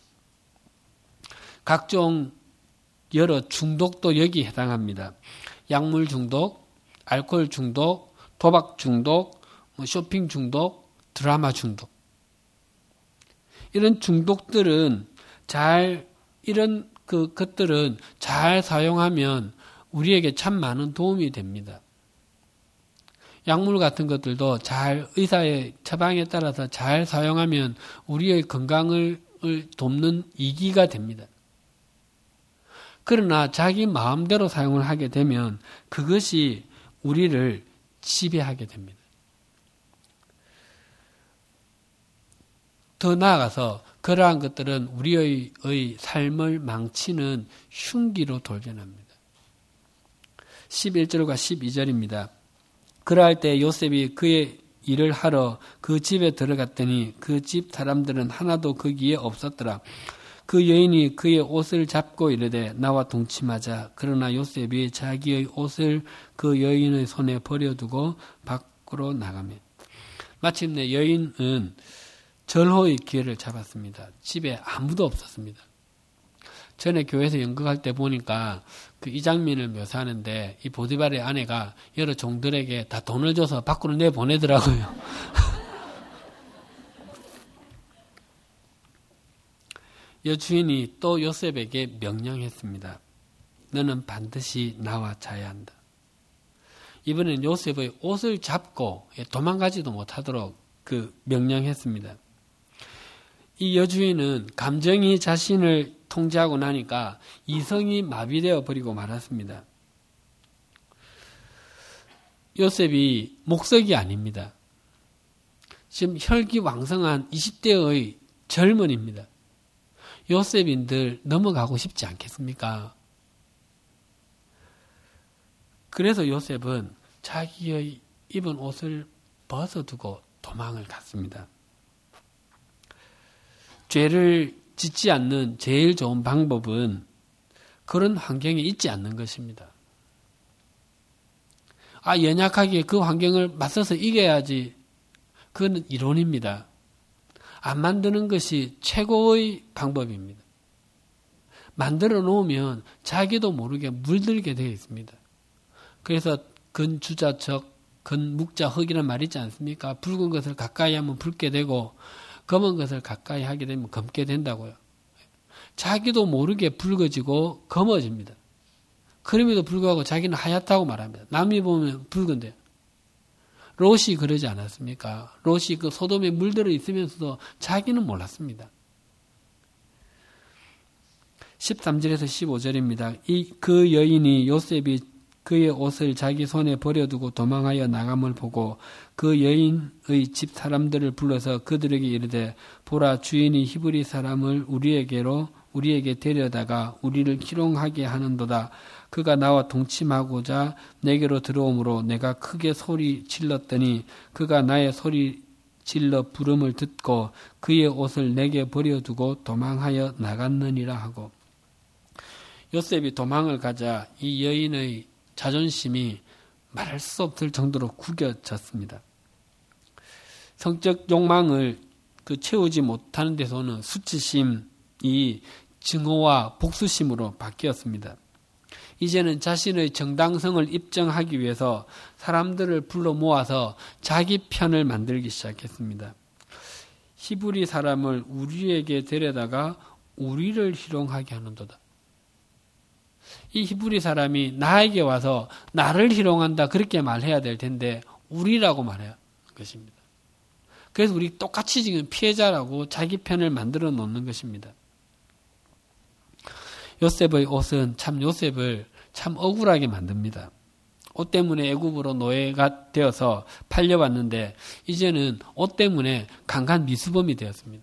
각종 여러 중독도 여기에 해당합니다. 약물 중독, 알코올 중독, 도박 중독, 쇼핑 중독, 드라마 중독. 이런 중독들은 잘, 이런 그 것들은 잘 사용하면 우리에게 참 많은 도움이 됩니다. 약물 같은 것들도 잘 의사의 처방에 따라서 잘 사용하면 우리의 건강을 돕는 이기가 됩니다. 그러나 자기 마음대로 사용을 하게 되면 그것이 우리를 지배하게 됩니다. 더 나아가서 그러한 것들은 우리의 의 삶을 망치는 흉기로 돌변합니다. 십일 절과 십이 절입니다. 그러할 때 요셉이 그의 일을 하러 그 집에 들어갔더니 그 집 사람들은 하나도 거기에 없었더라. 그 여인이 그의 옷을 잡고 이르되 나와 동침하자. 그러나 요셉이 자기의 옷을 그 여인의 손에 버려두고 밖으로 나가며 마침내 여인은 절호의 기회를 잡았습니다. 집에 아무도 없었습니다. 전에 교회에서 연극할 때 보니까 그 이 장면을 묘사하는데 이 보디발의 아내가 여러 종들에게 다 돈을 줘서 밖으로 내보내더라고요. 여주인이 또 요셉에게 명령했습니다. 너는 반드시 나와 자야 한다. 이번엔 요셉의 옷을 잡고 도망가지도 못하도록 그 명령했습니다. 이 여주인은 감정이 자신을 통제하고 나니까 이성이 마비되어 버리고 말았습니다. 요셉이 목석이 아닙니다. 지금 혈기왕성한 이십 대의 젊은입니다. 요셉인들 넘어가고 싶지 않겠습니까? 그래서 요셉은 자기의 입은 옷을 벗어두고 도망을 갔습니다. 죄를 짓지 않는 제일 좋은 방법은 그런 환경에 있지 않는 것입니다. 아, 연약하게 그 환경을 맞서서 이겨야지. 그건 이론입니다. 안 만드는 것이 최고의 방법입니다. 만들어 놓으면 자기도 모르게 물들게 되어 있습니다. 그래서 근주자척, 근묵자흑이라는 말이 있지 않습니까? 붉은 것을 가까이 하면 붉게 되고 검은 것을 가까이 하게 되면 검게 된다고요. 자기도 모르게 붉어지고 검어집니다. 그럼에도 불구하고 자기는 하얗다고 말합니다. 남이 보면 붉은데요. 롯이 그러지 않았습니까? 롯이 그 소돔에 물들어 있으면서도 자기는 몰랐습니다. 십삼 절에서 십오 절입니다. 이, 그 여인이 요셉이 그의 옷을 자기 손에 버려두고 도망하여 나감을 보고 그 여인의 집 사람들을 불러서 그들에게 이르되 보라 주인이 히브리 사람을 우리에게로 우리에게 데려다가 우리를 희롱하게 하는도다. 그가 나와 동침하고자 내게로 들어오므로 내가 크게 소리 질렀더니 그가 나의 소리 질러 부름을 듣고 그의 옷을 내게 버려두고 도망하여 나갔느니라 하고 요셉이 도망을 가자 이 여인의 자존심이 말할 수 없을 정도로 구겨졌습니다. 성적 욕망을 그 채우지 못하는 데서는 수치심이 증오와 복수심으로 바뀌었습니다. 이제는 자신의 정당성을 입증하기 위해서 사람들을 불러 모아서 자기 편을 만들기 시작했습니다. 히브리 사람을 우리에게 데려다가 우리를 희롱하게 하는도다. 이 히브리 사람이 나에게 와서 나를 희롱한다 그렇게 말해야 될 텐데 우리라고 말해야 하는 것입니다. 그래서 우리 똑같이 지금 피해자라고 자기 편을 만들어 놓는 것입니다. 요셉의 옷은 참 요셉을 참 억울하게 만듭니다. 옷 때문에 애굽으로 노예가 되어서 팔려왔는데 이제는 옷 때문에 강간 미수범이 되었습니다.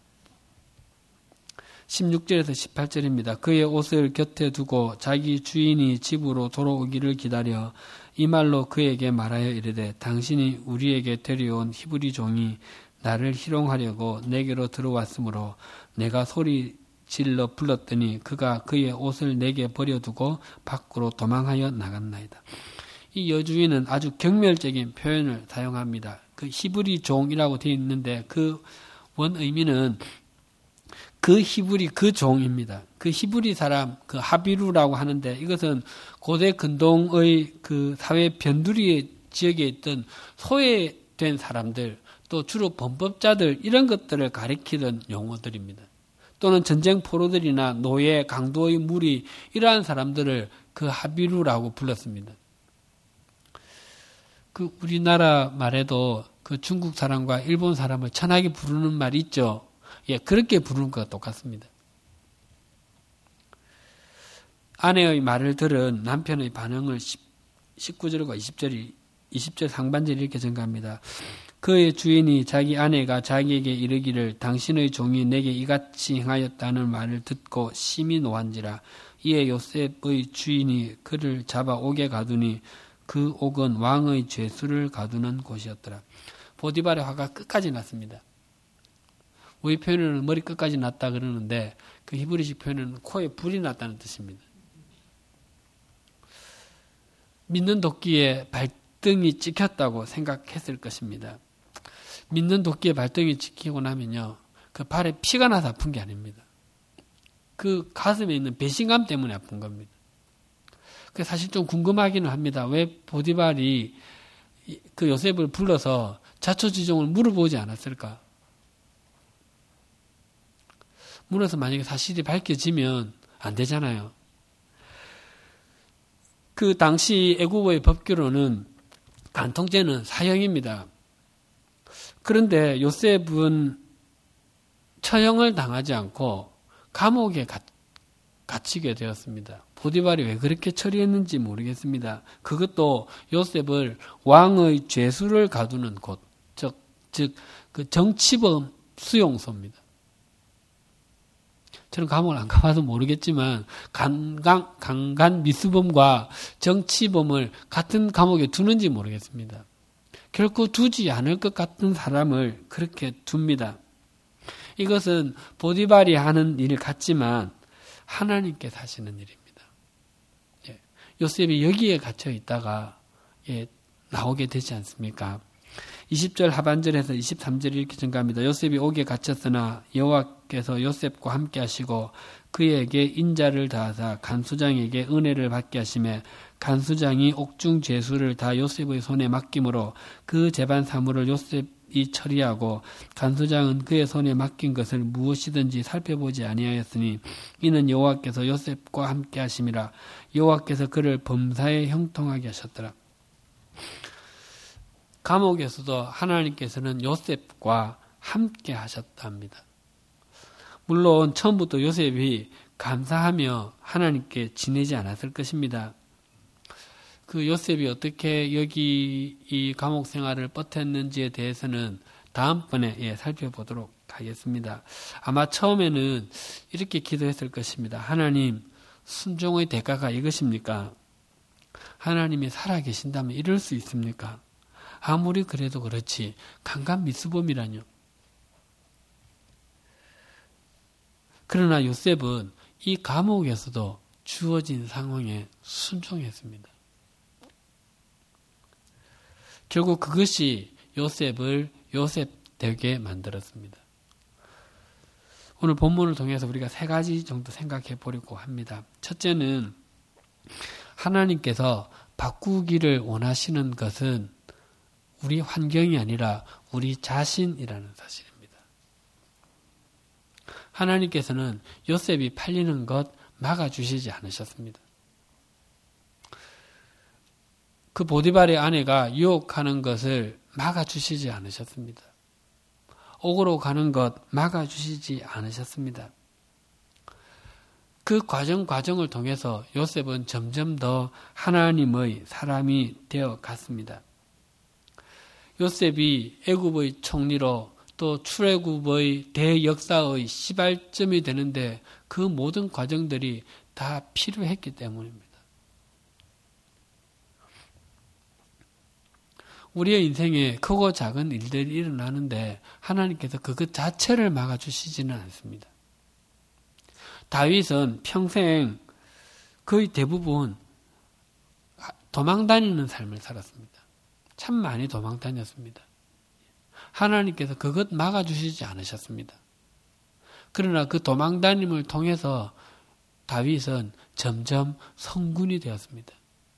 십육 절에서 십팔 절입니다. 그의 옷을 곁에 두고 자기 주인이 집으로 돌아오기를 기다려 이 말로 그에게 말하여 이르되 당신이 우리에게 데려온 히브리 종이 나를 희롱하려고 내게로 들어왔으므로 내가 소리 질러 불렀더니 그가 그의 옷을 내게 버려두고 밖으로 도망하여 나갔나이다. 이 여주인은 아주 경멸적인 표현을 사용합니다. 그 히브리 종이라고 되어 있는데 그 원 의미는 그 히브리 그 종입니다. 그 히브리 사람 그 하비루라고 하는데 이것은 고대 근동의 그 사회 변두리 지역에 있던 소외된 사람들 또 주로 범법자들 이런 것들을 가리키던 용어들입니다. 또는 전쟁 포로들이나 노예, 강도의 무리 이러한 사람들을 그 하비루라고 불렀습니다. 그 우리나라 말에도 그 중국 사람과 일본 사람을 천하게 부르는 말이 있죠. 예, 그렇게 부르는 것과 똑같습니다. 아내의 말을 들은 남편의 반응을 십구 절과 이십 절이 이십 절 상반절이 이렇게 전가합니다. 그의 주인이 자기 아내가 자기에게 이르기를 당신의 종이 내게 이같이 행하였다는 말을 듣고 심히 노한지라. 이에 요셉의 주인이 그를 잡아 옥에 가두니 그 옥은 왕의 죄수를 가두는 곳이었더라. 보디발의 화가 끝까지 났습니다. 우리 표현은 머리 끝까지 났다 그러는데 그 히브리식 표현은 코에 불이 났다는 뜻입니다. 믿는 도끼에 발등이 찍혔다고 생각했을 것입니다. 믿는 도끼에 발등이 찍히고 나면요, 그 발에 피가 나서 아픈 게 아닙니다. 그 가슴에 있는 배신감 때문에 아픈 겁니다. 그 사실 좀 궁금하기는 합니다. 왜 보디발이 그 요셉을 불러서 자초지종을 물어보지 않았을까? 물어서 만약에 사실이 밝혀지면 안 되잖아요. 그 당시 애국의 법규로는 간통죄는 사형입니다. 그런데 요셉은 처형을 당하지 않고 감옥에 가, 갇히게 되었습니다. 보디발이 왜 그렇게 처리했는지 모르겠습니다. 그것도 요셉을 왕의 죄수를 가두는 곳, 즉, 즉, 그 정치범 수용소입니다. 저는 감옥을 안 가봐서 모르겠지만 강간, 강간 미수범과 정치범을 같은 감옥에 두는지 모르겠습니다. 결코 두지 않을 것 같은 사람을 그렇게 둡니다. 이것은 보디발이 하는 일 같지만 하나님께서 하시는 일입니다. 예, 요셉이 여기에 갇혀 있다가 예, 나오게 되지 않습니까? 이십 절 하반절에서 이십삼 절 이렇게 증가합니다. 요셉이 옥에 갇혔으나 여호와께서 요셉과 함께 하시고 그에게 인자를 다하사 간수장에게 은혜를 받게 하시매 간수장이 옥중 죄수를 다 요셉의 손에 맡김으로 그 재반 사물을 요셉이 처리하고 간수장은 그의 손에 맡긴 것을 무엇이든지 살펴보지 아니하였으니 이는 여호와께서 요셉과 함께 하심이라. 여호와께서 그를 범사에 형통하게 하셨더라. 감옥에서도 하나님께서는 요셉과 함께 하셨답니다. 물론 처음부터 요셉이 감사하며 하나님께 지내지 않았을 것입니다. 그 요셉이 어떻게 여기 이 감옥 생활을 버텼는지에 대해서는 다음번에 예, 살펴보도록 하겠습니다. 아마 처음에는 이렇게 기도했을 것입니다. 하나님, 순종의 대가가 이것입니까? 하나님이 살아계신다면 이럴 수 있습니까? 아무리 그래도 그렇지 강간 미수범이라뇨. 그러나 요셉은 이 감옥에서도 주어진 상황에 순종했습니다. 결국 그것이 요셉을 요셉 되게 만들었습니다. 오늘 본문을 통해서 우리가 세 가지 정도 생각해 보려고 합니다. 첫째는 하나님께서 바꾸기를 원하시는 것은 우리 환경이 아니라 우리 자신이라는 사실입니다. 하나님께서는 요셉이 팔리는 것 막아주시지 않으셨습니다. 그 보디발의 아내가 유혹하는 것을 막아주시지 않으셨습니다. 옥으로 가는 것 막아주시지 않으셨습니다. 그 과정 과정을 통해서 요셉은 점점 더 하나님의 사람이 되어 갔습니다. 요셉이 애굽의 총리로 또 출애굽의 대역사의 시발점이 되는데 그 모든 과정들이 다 필요했기 때문입니다. 우리의 인생에 크고 작은 일들이 일어나는데 하나님께서 그것 자체를 막아주시지는 않습니다. 다윗은 평생 거의 대부분 도망다니는 삶을 살았습니다. 참 많이 도망다녔습니다. 하나님께서 그것 막아주시지 않으셨습니다. 그러나 그 도망다님을 통해서 다윗은 점점 성군이 되었습니다.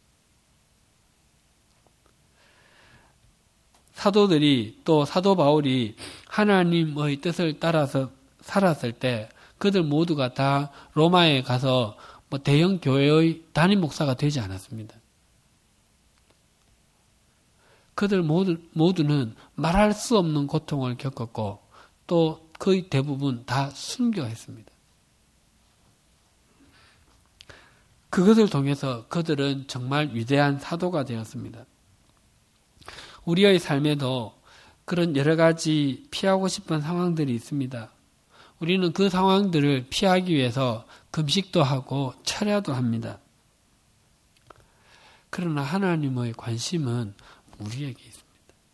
사도들이 또 사도 바울이 하나님의 뜻을 따라서 살았을 때 그들 모두가 다 로마에 가서 뭐 대형 교회의 담임 목사가 되지 않았습니다. 그들 모두, 모두는 말할 수 없는 고통을 겪었고 또 거의 대부분 다 순교했습니다. 그것을 통해서 그들은 정말 위대한 사도가 되었습니다. 우리의 삶에도 그런 여러 가지 피하고 싶은 상황들이 있습니다. 우리는 그 상황들을 피하기 위해서 금식도 하고 철야도 합니다. 그러나 하나님의 관심은 우리에게 있습니다.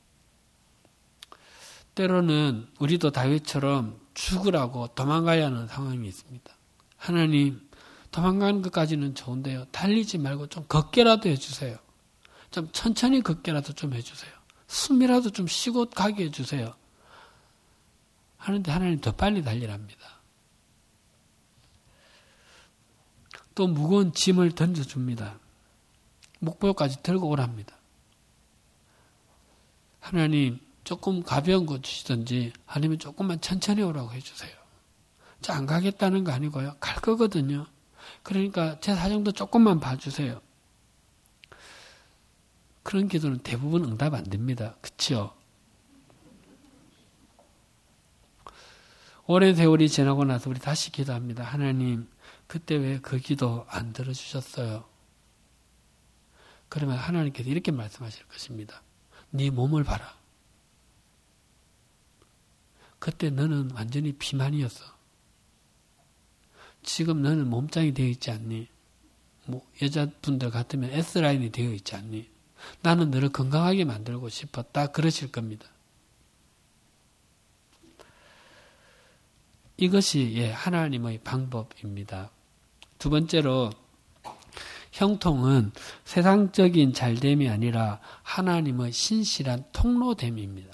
때로는 우리도 다윗처럼 죽으라고 도망가야 하는 상황이 있습니다. 하나님, 도망가는 것까지는 좋은데요. 달리지 말고 좀 걷게라도 해주세요. 좀 천천히 걷게라도 좀 해주세요. 숨이라도 좀 쉬고 가게 해주세요. 하는데 하나님 더 빨리 달리랍니다. 또 무거운 짐을 던져줍니다. 목표까지 들고 오랍니다. 하나님 조금 가벼운 거 주시든지 아니면 조금만 천천히 오라고 해주세요. 저 안 가겠다는 거 아니고요. 갈 거거든요. 그러니까 제 사정도 조금만 봐주세요. 그런 기도는 대부분 응답 안 됩니다. 그치요? 오랜 세월이 지나고 나서 우리 다시 기도합니다. 하나님, 그때 왜 그 기도 안 들어주셨어요? 그러면 하나님께서 이렇게 말씀하실 것입니다. 네 몸을 봐라. 그때 너는 완전히 비만이었어. 지금 너는 몸짱이 되어 있지 않니? 뭐 여자분들 같으면 S라인이 되어 있지 않니? 나는 너를 건강하게 만들고 싶었다. 그러실 겁니다. 이것이 예, 하나님의 방법입니다. 두 번째로 형통은 세상적인 잘됨이 아니라 하나님의 신실한 통로됨입니다.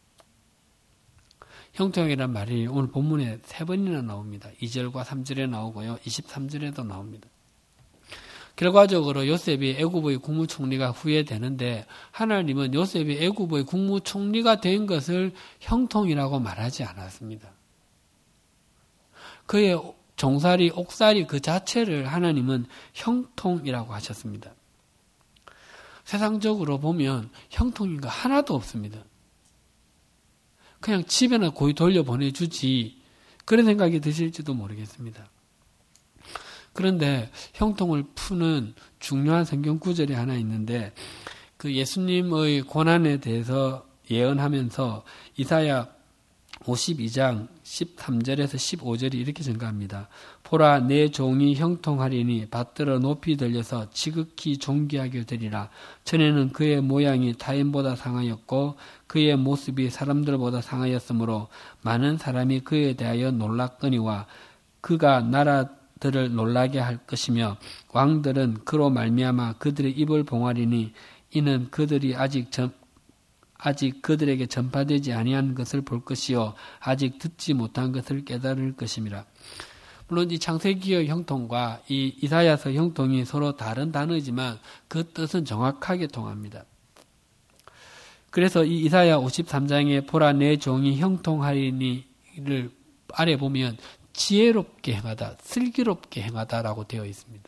형통이란 말이 오늘 본문에 세 번이나 나옵니다. 이 절과 삼 절에 나오고요. 이십삼 절에도 나옵니다. 결과적으로 요셉이 애굽의 국무총리가 후회되는데 하나님은 요셉이 애굽의 국무총리가 된 것을 형통이라고 말하지 않았습니다. 그의 종살이, 옥살이 그 자체를 하나님은 형통이라고 하셨습니다. 세상적으로 보면 형통인 거 하나도 없습니다. 그냥 집에나 고이 돌려보내주지 그런 생각이 드실지도 모르겠습니다. 그런데 형통을 푸는 중요한 성경 구절이 하나 있는데 그 예수님의 고난에 대해서 예언하면서 이사야 오십이 장 십삼 절에서 십오 절이 이렇게 증가합니다. 보라, 내 종이 형통하리니 받들어 높이 들려서 지극히 존귀하게 되리라. 전에는 그의 모양이 타인보다 상하였고 그의 모습이 사람들보다 상하였으므로 많은 사람이 그에 대하여 놀랐거니와 그가 나라들을 놀라게 할 것이며 왕들은 그로 말미암아 그들의 입을 봉하리니 이는 그들이 아직 전 아직 그들에게 전파되지 아니한 것을 볼 것이요 아직 듣지 못한 것을 깨달을 것임이라. 물론 이 창세기의 형통과 이 이사야서 형통이 서로 다른 단어이지만 그 뜻은 정확하게 통합니다. 그래서 이 이사야 오십삼 장에 보라 내 종이 형통하리니를 아래 보면 지혜롭게 행하다, 슬기롭게 행하다라고 되어 있습니다.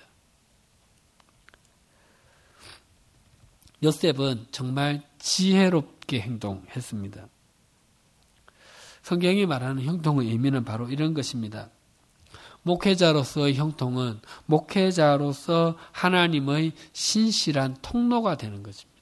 요셉은 정말 지혜롭게 행동했습니다. 성경이 말하는 형통의 의미는 바로 이런 것입니다. 목회자로서의 형통은 목회자로서 하나님의 신실한 통로가 되는 것입니다.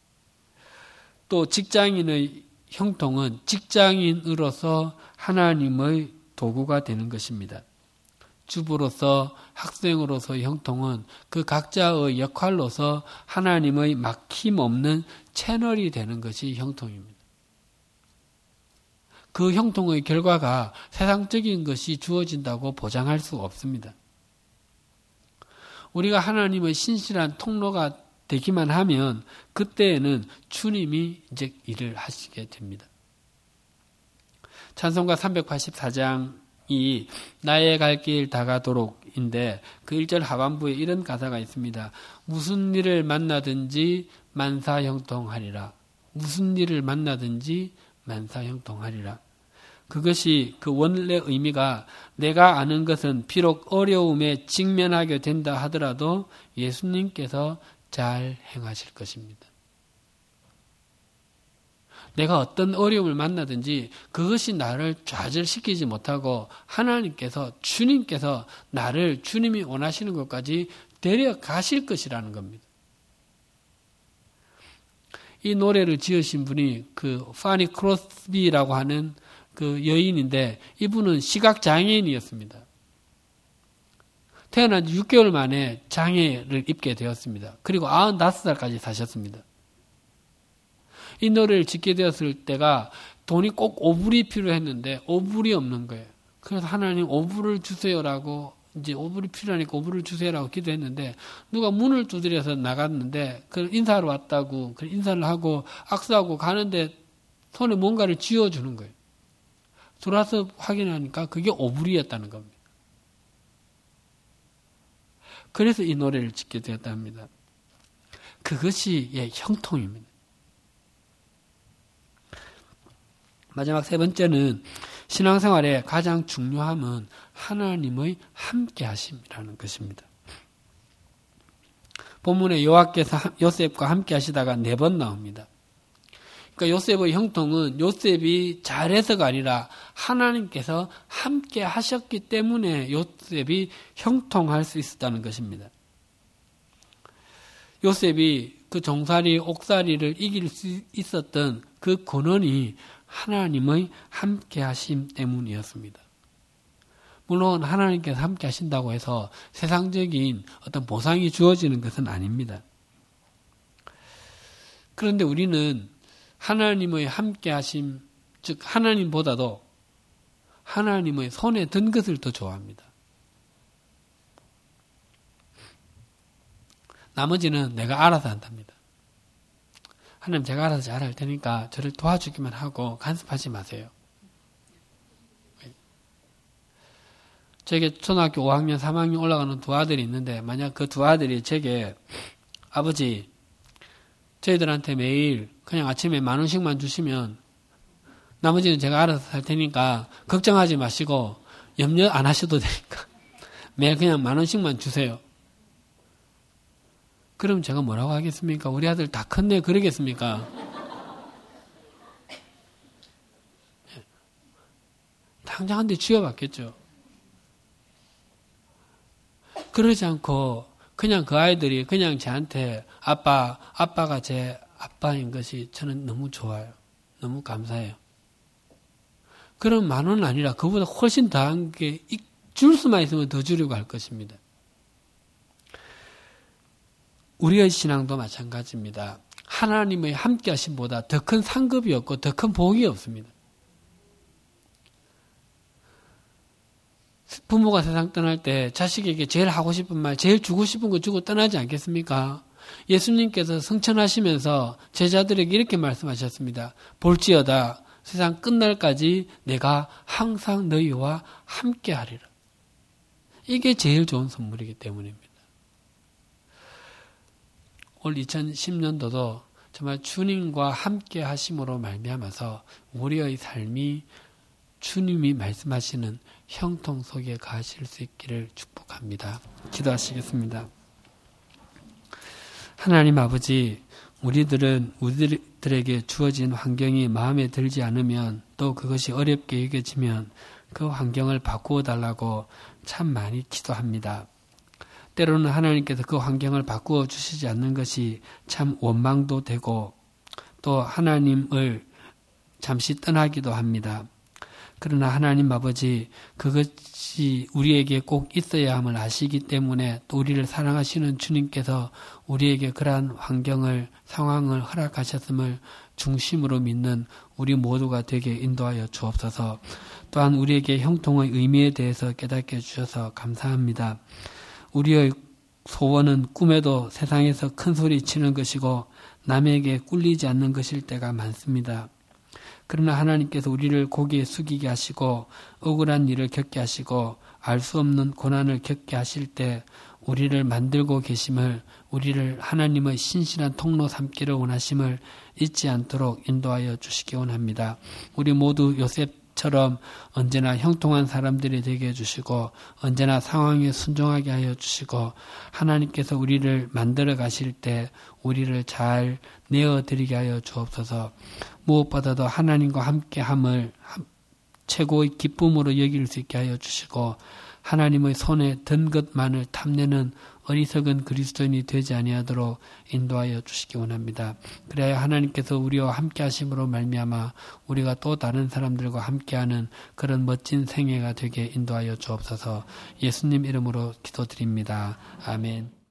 또 직장인의 형통은 직장인으로서 하나님의 도구가 되는 것입니다. 주부로서 학생으로서의 형통은 그 각자의 역할로서 하나님의 막힘없는 채널이 되는 것이 형통입니다. 그 형통의 결과가 세상적인 것이 주어진다고 보장할 수 없습니다. 우리가 하나님의 신실한 통로가 되기만 하면 그때에는 주님이 이제 일을 하시게 됩니다. 찬송가 삼백팔십사 장이 나의 갈 길 다가도록인데 그 일 절 하반부에 이런 가사가 있습니다. 무슨 일을 만나든지 만사형통하리라. 무슨 일을 만나든지 만사형통하리라. 그것이 그 원래 의미가 내가 아는 것은 비록 어려움에 직면하게 된다 하더라도 예수님께서 잘 행하실 것입니다. 내가 어떤 어려움을 만나든지 그것이 나를 좌절시키지 못하고 하나님께서 주님께서 나를 주님이 원하시는 것까지 데려가실 것이라는 겁니다. 이 노래를 지으신 분이 그 파니 크로스비라고 하는 그 여인인데 이분은 시각 장애인이었습니다. 태어난 지 육 개월 만에 장애를 입게 되었습니다. 그리고 아흔다섯 살까지 사셨습니다. 이 노래를 짓게 되었을 때가 돈이 꼭 오불이 필요했는데 오불이 없는 거예요. 그래서 하나님 오불을 주세요라고 이제 오불이 필요하니까 오불을 주세요라고 기도했는데 누가 문을 두드려서 나갔는데 그 인사하러 왔다고 그 인사를 하고 악수하고 가는데 손에 뭔가를 쥐어주는 거예요. 들어와서 확인하니까 그게 오불이었다는 겁니다. 그래서 이 노래를 짓게 되었다 합니다. 그것이 예, 형통입니다. 마지막 세 번째는 신앙생활의 가장 중요함은 하나님의 함께하심이라는 것입니다. 본문에 여호와께서 요셉과 함께하시다가 네 번 나옵니다. 그러니까 요셉의 형통은 요셉이 잘해서가 아니라 하나님께서 함께하셨기 때문에 요셉이 형통할 수 있었다는 것입니다. 요셉이 그 종살이, 옥살이를 이길 수 있었던 그 근원이 하나님의 함께하심 때문이었습니다. 물론 하나님께서 함께하신다고 해서 세상적인 어떤 보상이 주어지는 것은 아닙니다. 그런데 우리는 하나님의 함께하심, 즉 하나님보다도 하나님의 손에 든 것을 더 좋아합니다. 나머지는 내가 알아서 한답니다. 하나님 제가 알아서 잘할 테니까 저를 도와주기만 하고 간섭하지 마세요. 제게 초등학교 오 학년, 삼 학년 올라가는 두 아들이 있는데 만약 그 두 아들이 제게 아버지 저희들한테 매일 그냥 아침에 만 원씩만 주시면 나머지는 제가 알아서 살 테니까 걱정하지 마시고 염려 안 하셔도 되니까 매일 그냥 만 원씩만 주세요. 그럼 제가 뭐라고 하겠습니까? 우리 아들 다 컸네 그러겠습니까? 당장 한 대 쥐어봤겠죠. 그러지 않고 그냥 그 아이들이 그냥 저한테 아빠, 아빠가 제 아빠인 것이 저는 너무 좋아요. 너무 감사해요. 그럼 만 원은 아니라 그보다 훨씬 더한 게 줄 수만 있으면 더 주려고 할 것입니다. 우리의 신앙도 마찬가지입니다. 하나님의 함께하심보다 더 큰 상급이 없고 더 큰 복이 없습니다. 부모가 세상 떠날 때 자식에게 제일 하고 싶은 말, 제일 주고 싶은 거 주고 떠나지 않겠습니까? 예수님께서 성천하시면서 제자들에게 이렇게 말씀하셨습니다. 볼지어다 세상 끝날까지 내가 항상 너희와 함께하리라. 이게 제일 좋은 선물이기 때문입니다. 올 이천십 년도도 정말 주님과 함께하심으로 말미암아서 우리의 삶이 주님이 말씀하시는 형통 속에 가실 수 있기를 축복합니다. 기도하시겠습니다. 하나님 아버지, 우리들은 우리들에게 주어진 환경이 마음에 들지 않으면 또 그것이 어렵게 여겨지면 그 환경을 바꾸어 달라고 참 많이 기도합니다. 때로는 하나님께서 그 환경을 바꾸어 주시지 않는 것이 참 원망도 되고 또 하나님을 잠시 떠나기도 합니다. 그러나 하나님 아버지, 그것이 우리에게 꼭 있어야 함을 아시기 때문에 또 우리를 사랑하시는 주님께서 우리에게 그러한 환경을, 상황을 허락하셨음을 중심으로 믿는 우리 모두가 되게 인도하여 주옵소서. 또한 우리에게 형통의 의미에 대해서 깨닫게 해주셔서 감사합니다. 우리의 소원은 꿈에도 세상에서 큰 소리 치는 것이고 남에게 꿀리지 않는 것일 때가 많습니다. 그러나 하나님께서 우리를 고개 숙이게 하시고 억울한 일을 겪게 하시고 알 수 없는 고난을 겪게 하실 때 우리를 만들고 계심을, 우리를 하나님의 신실한 통로 삼기를 원하심을 잊지 않도록 인도하여 주시기 원합니다. 우리 모두 요셉처럼 언제나 형통한 사람들이 되게 해주시고 언제나 상황에 순종하게 하여 주시고 하나님께서 우리를 만들어 가실 때 우리를 잘 내어드리게 하여 주옵소서. 무엇보다도 하나님과 함께함을 최고의 기쁨으로 여길 수 있게 하여 주시고 하나님의 손에 든 것만을 탐내는 어리석은 그리스도인이 되지 아니하도록 인도하여 주시기 원합니다. 그래야 하나님께서 우리와 함께 하심으로 말미암아 우리가 또 다른 사람들과 함께하는 그런 멋진 생애가 되게 인도하여 주옵소서. 예수님 이름으로 기도드립니다. 아멘.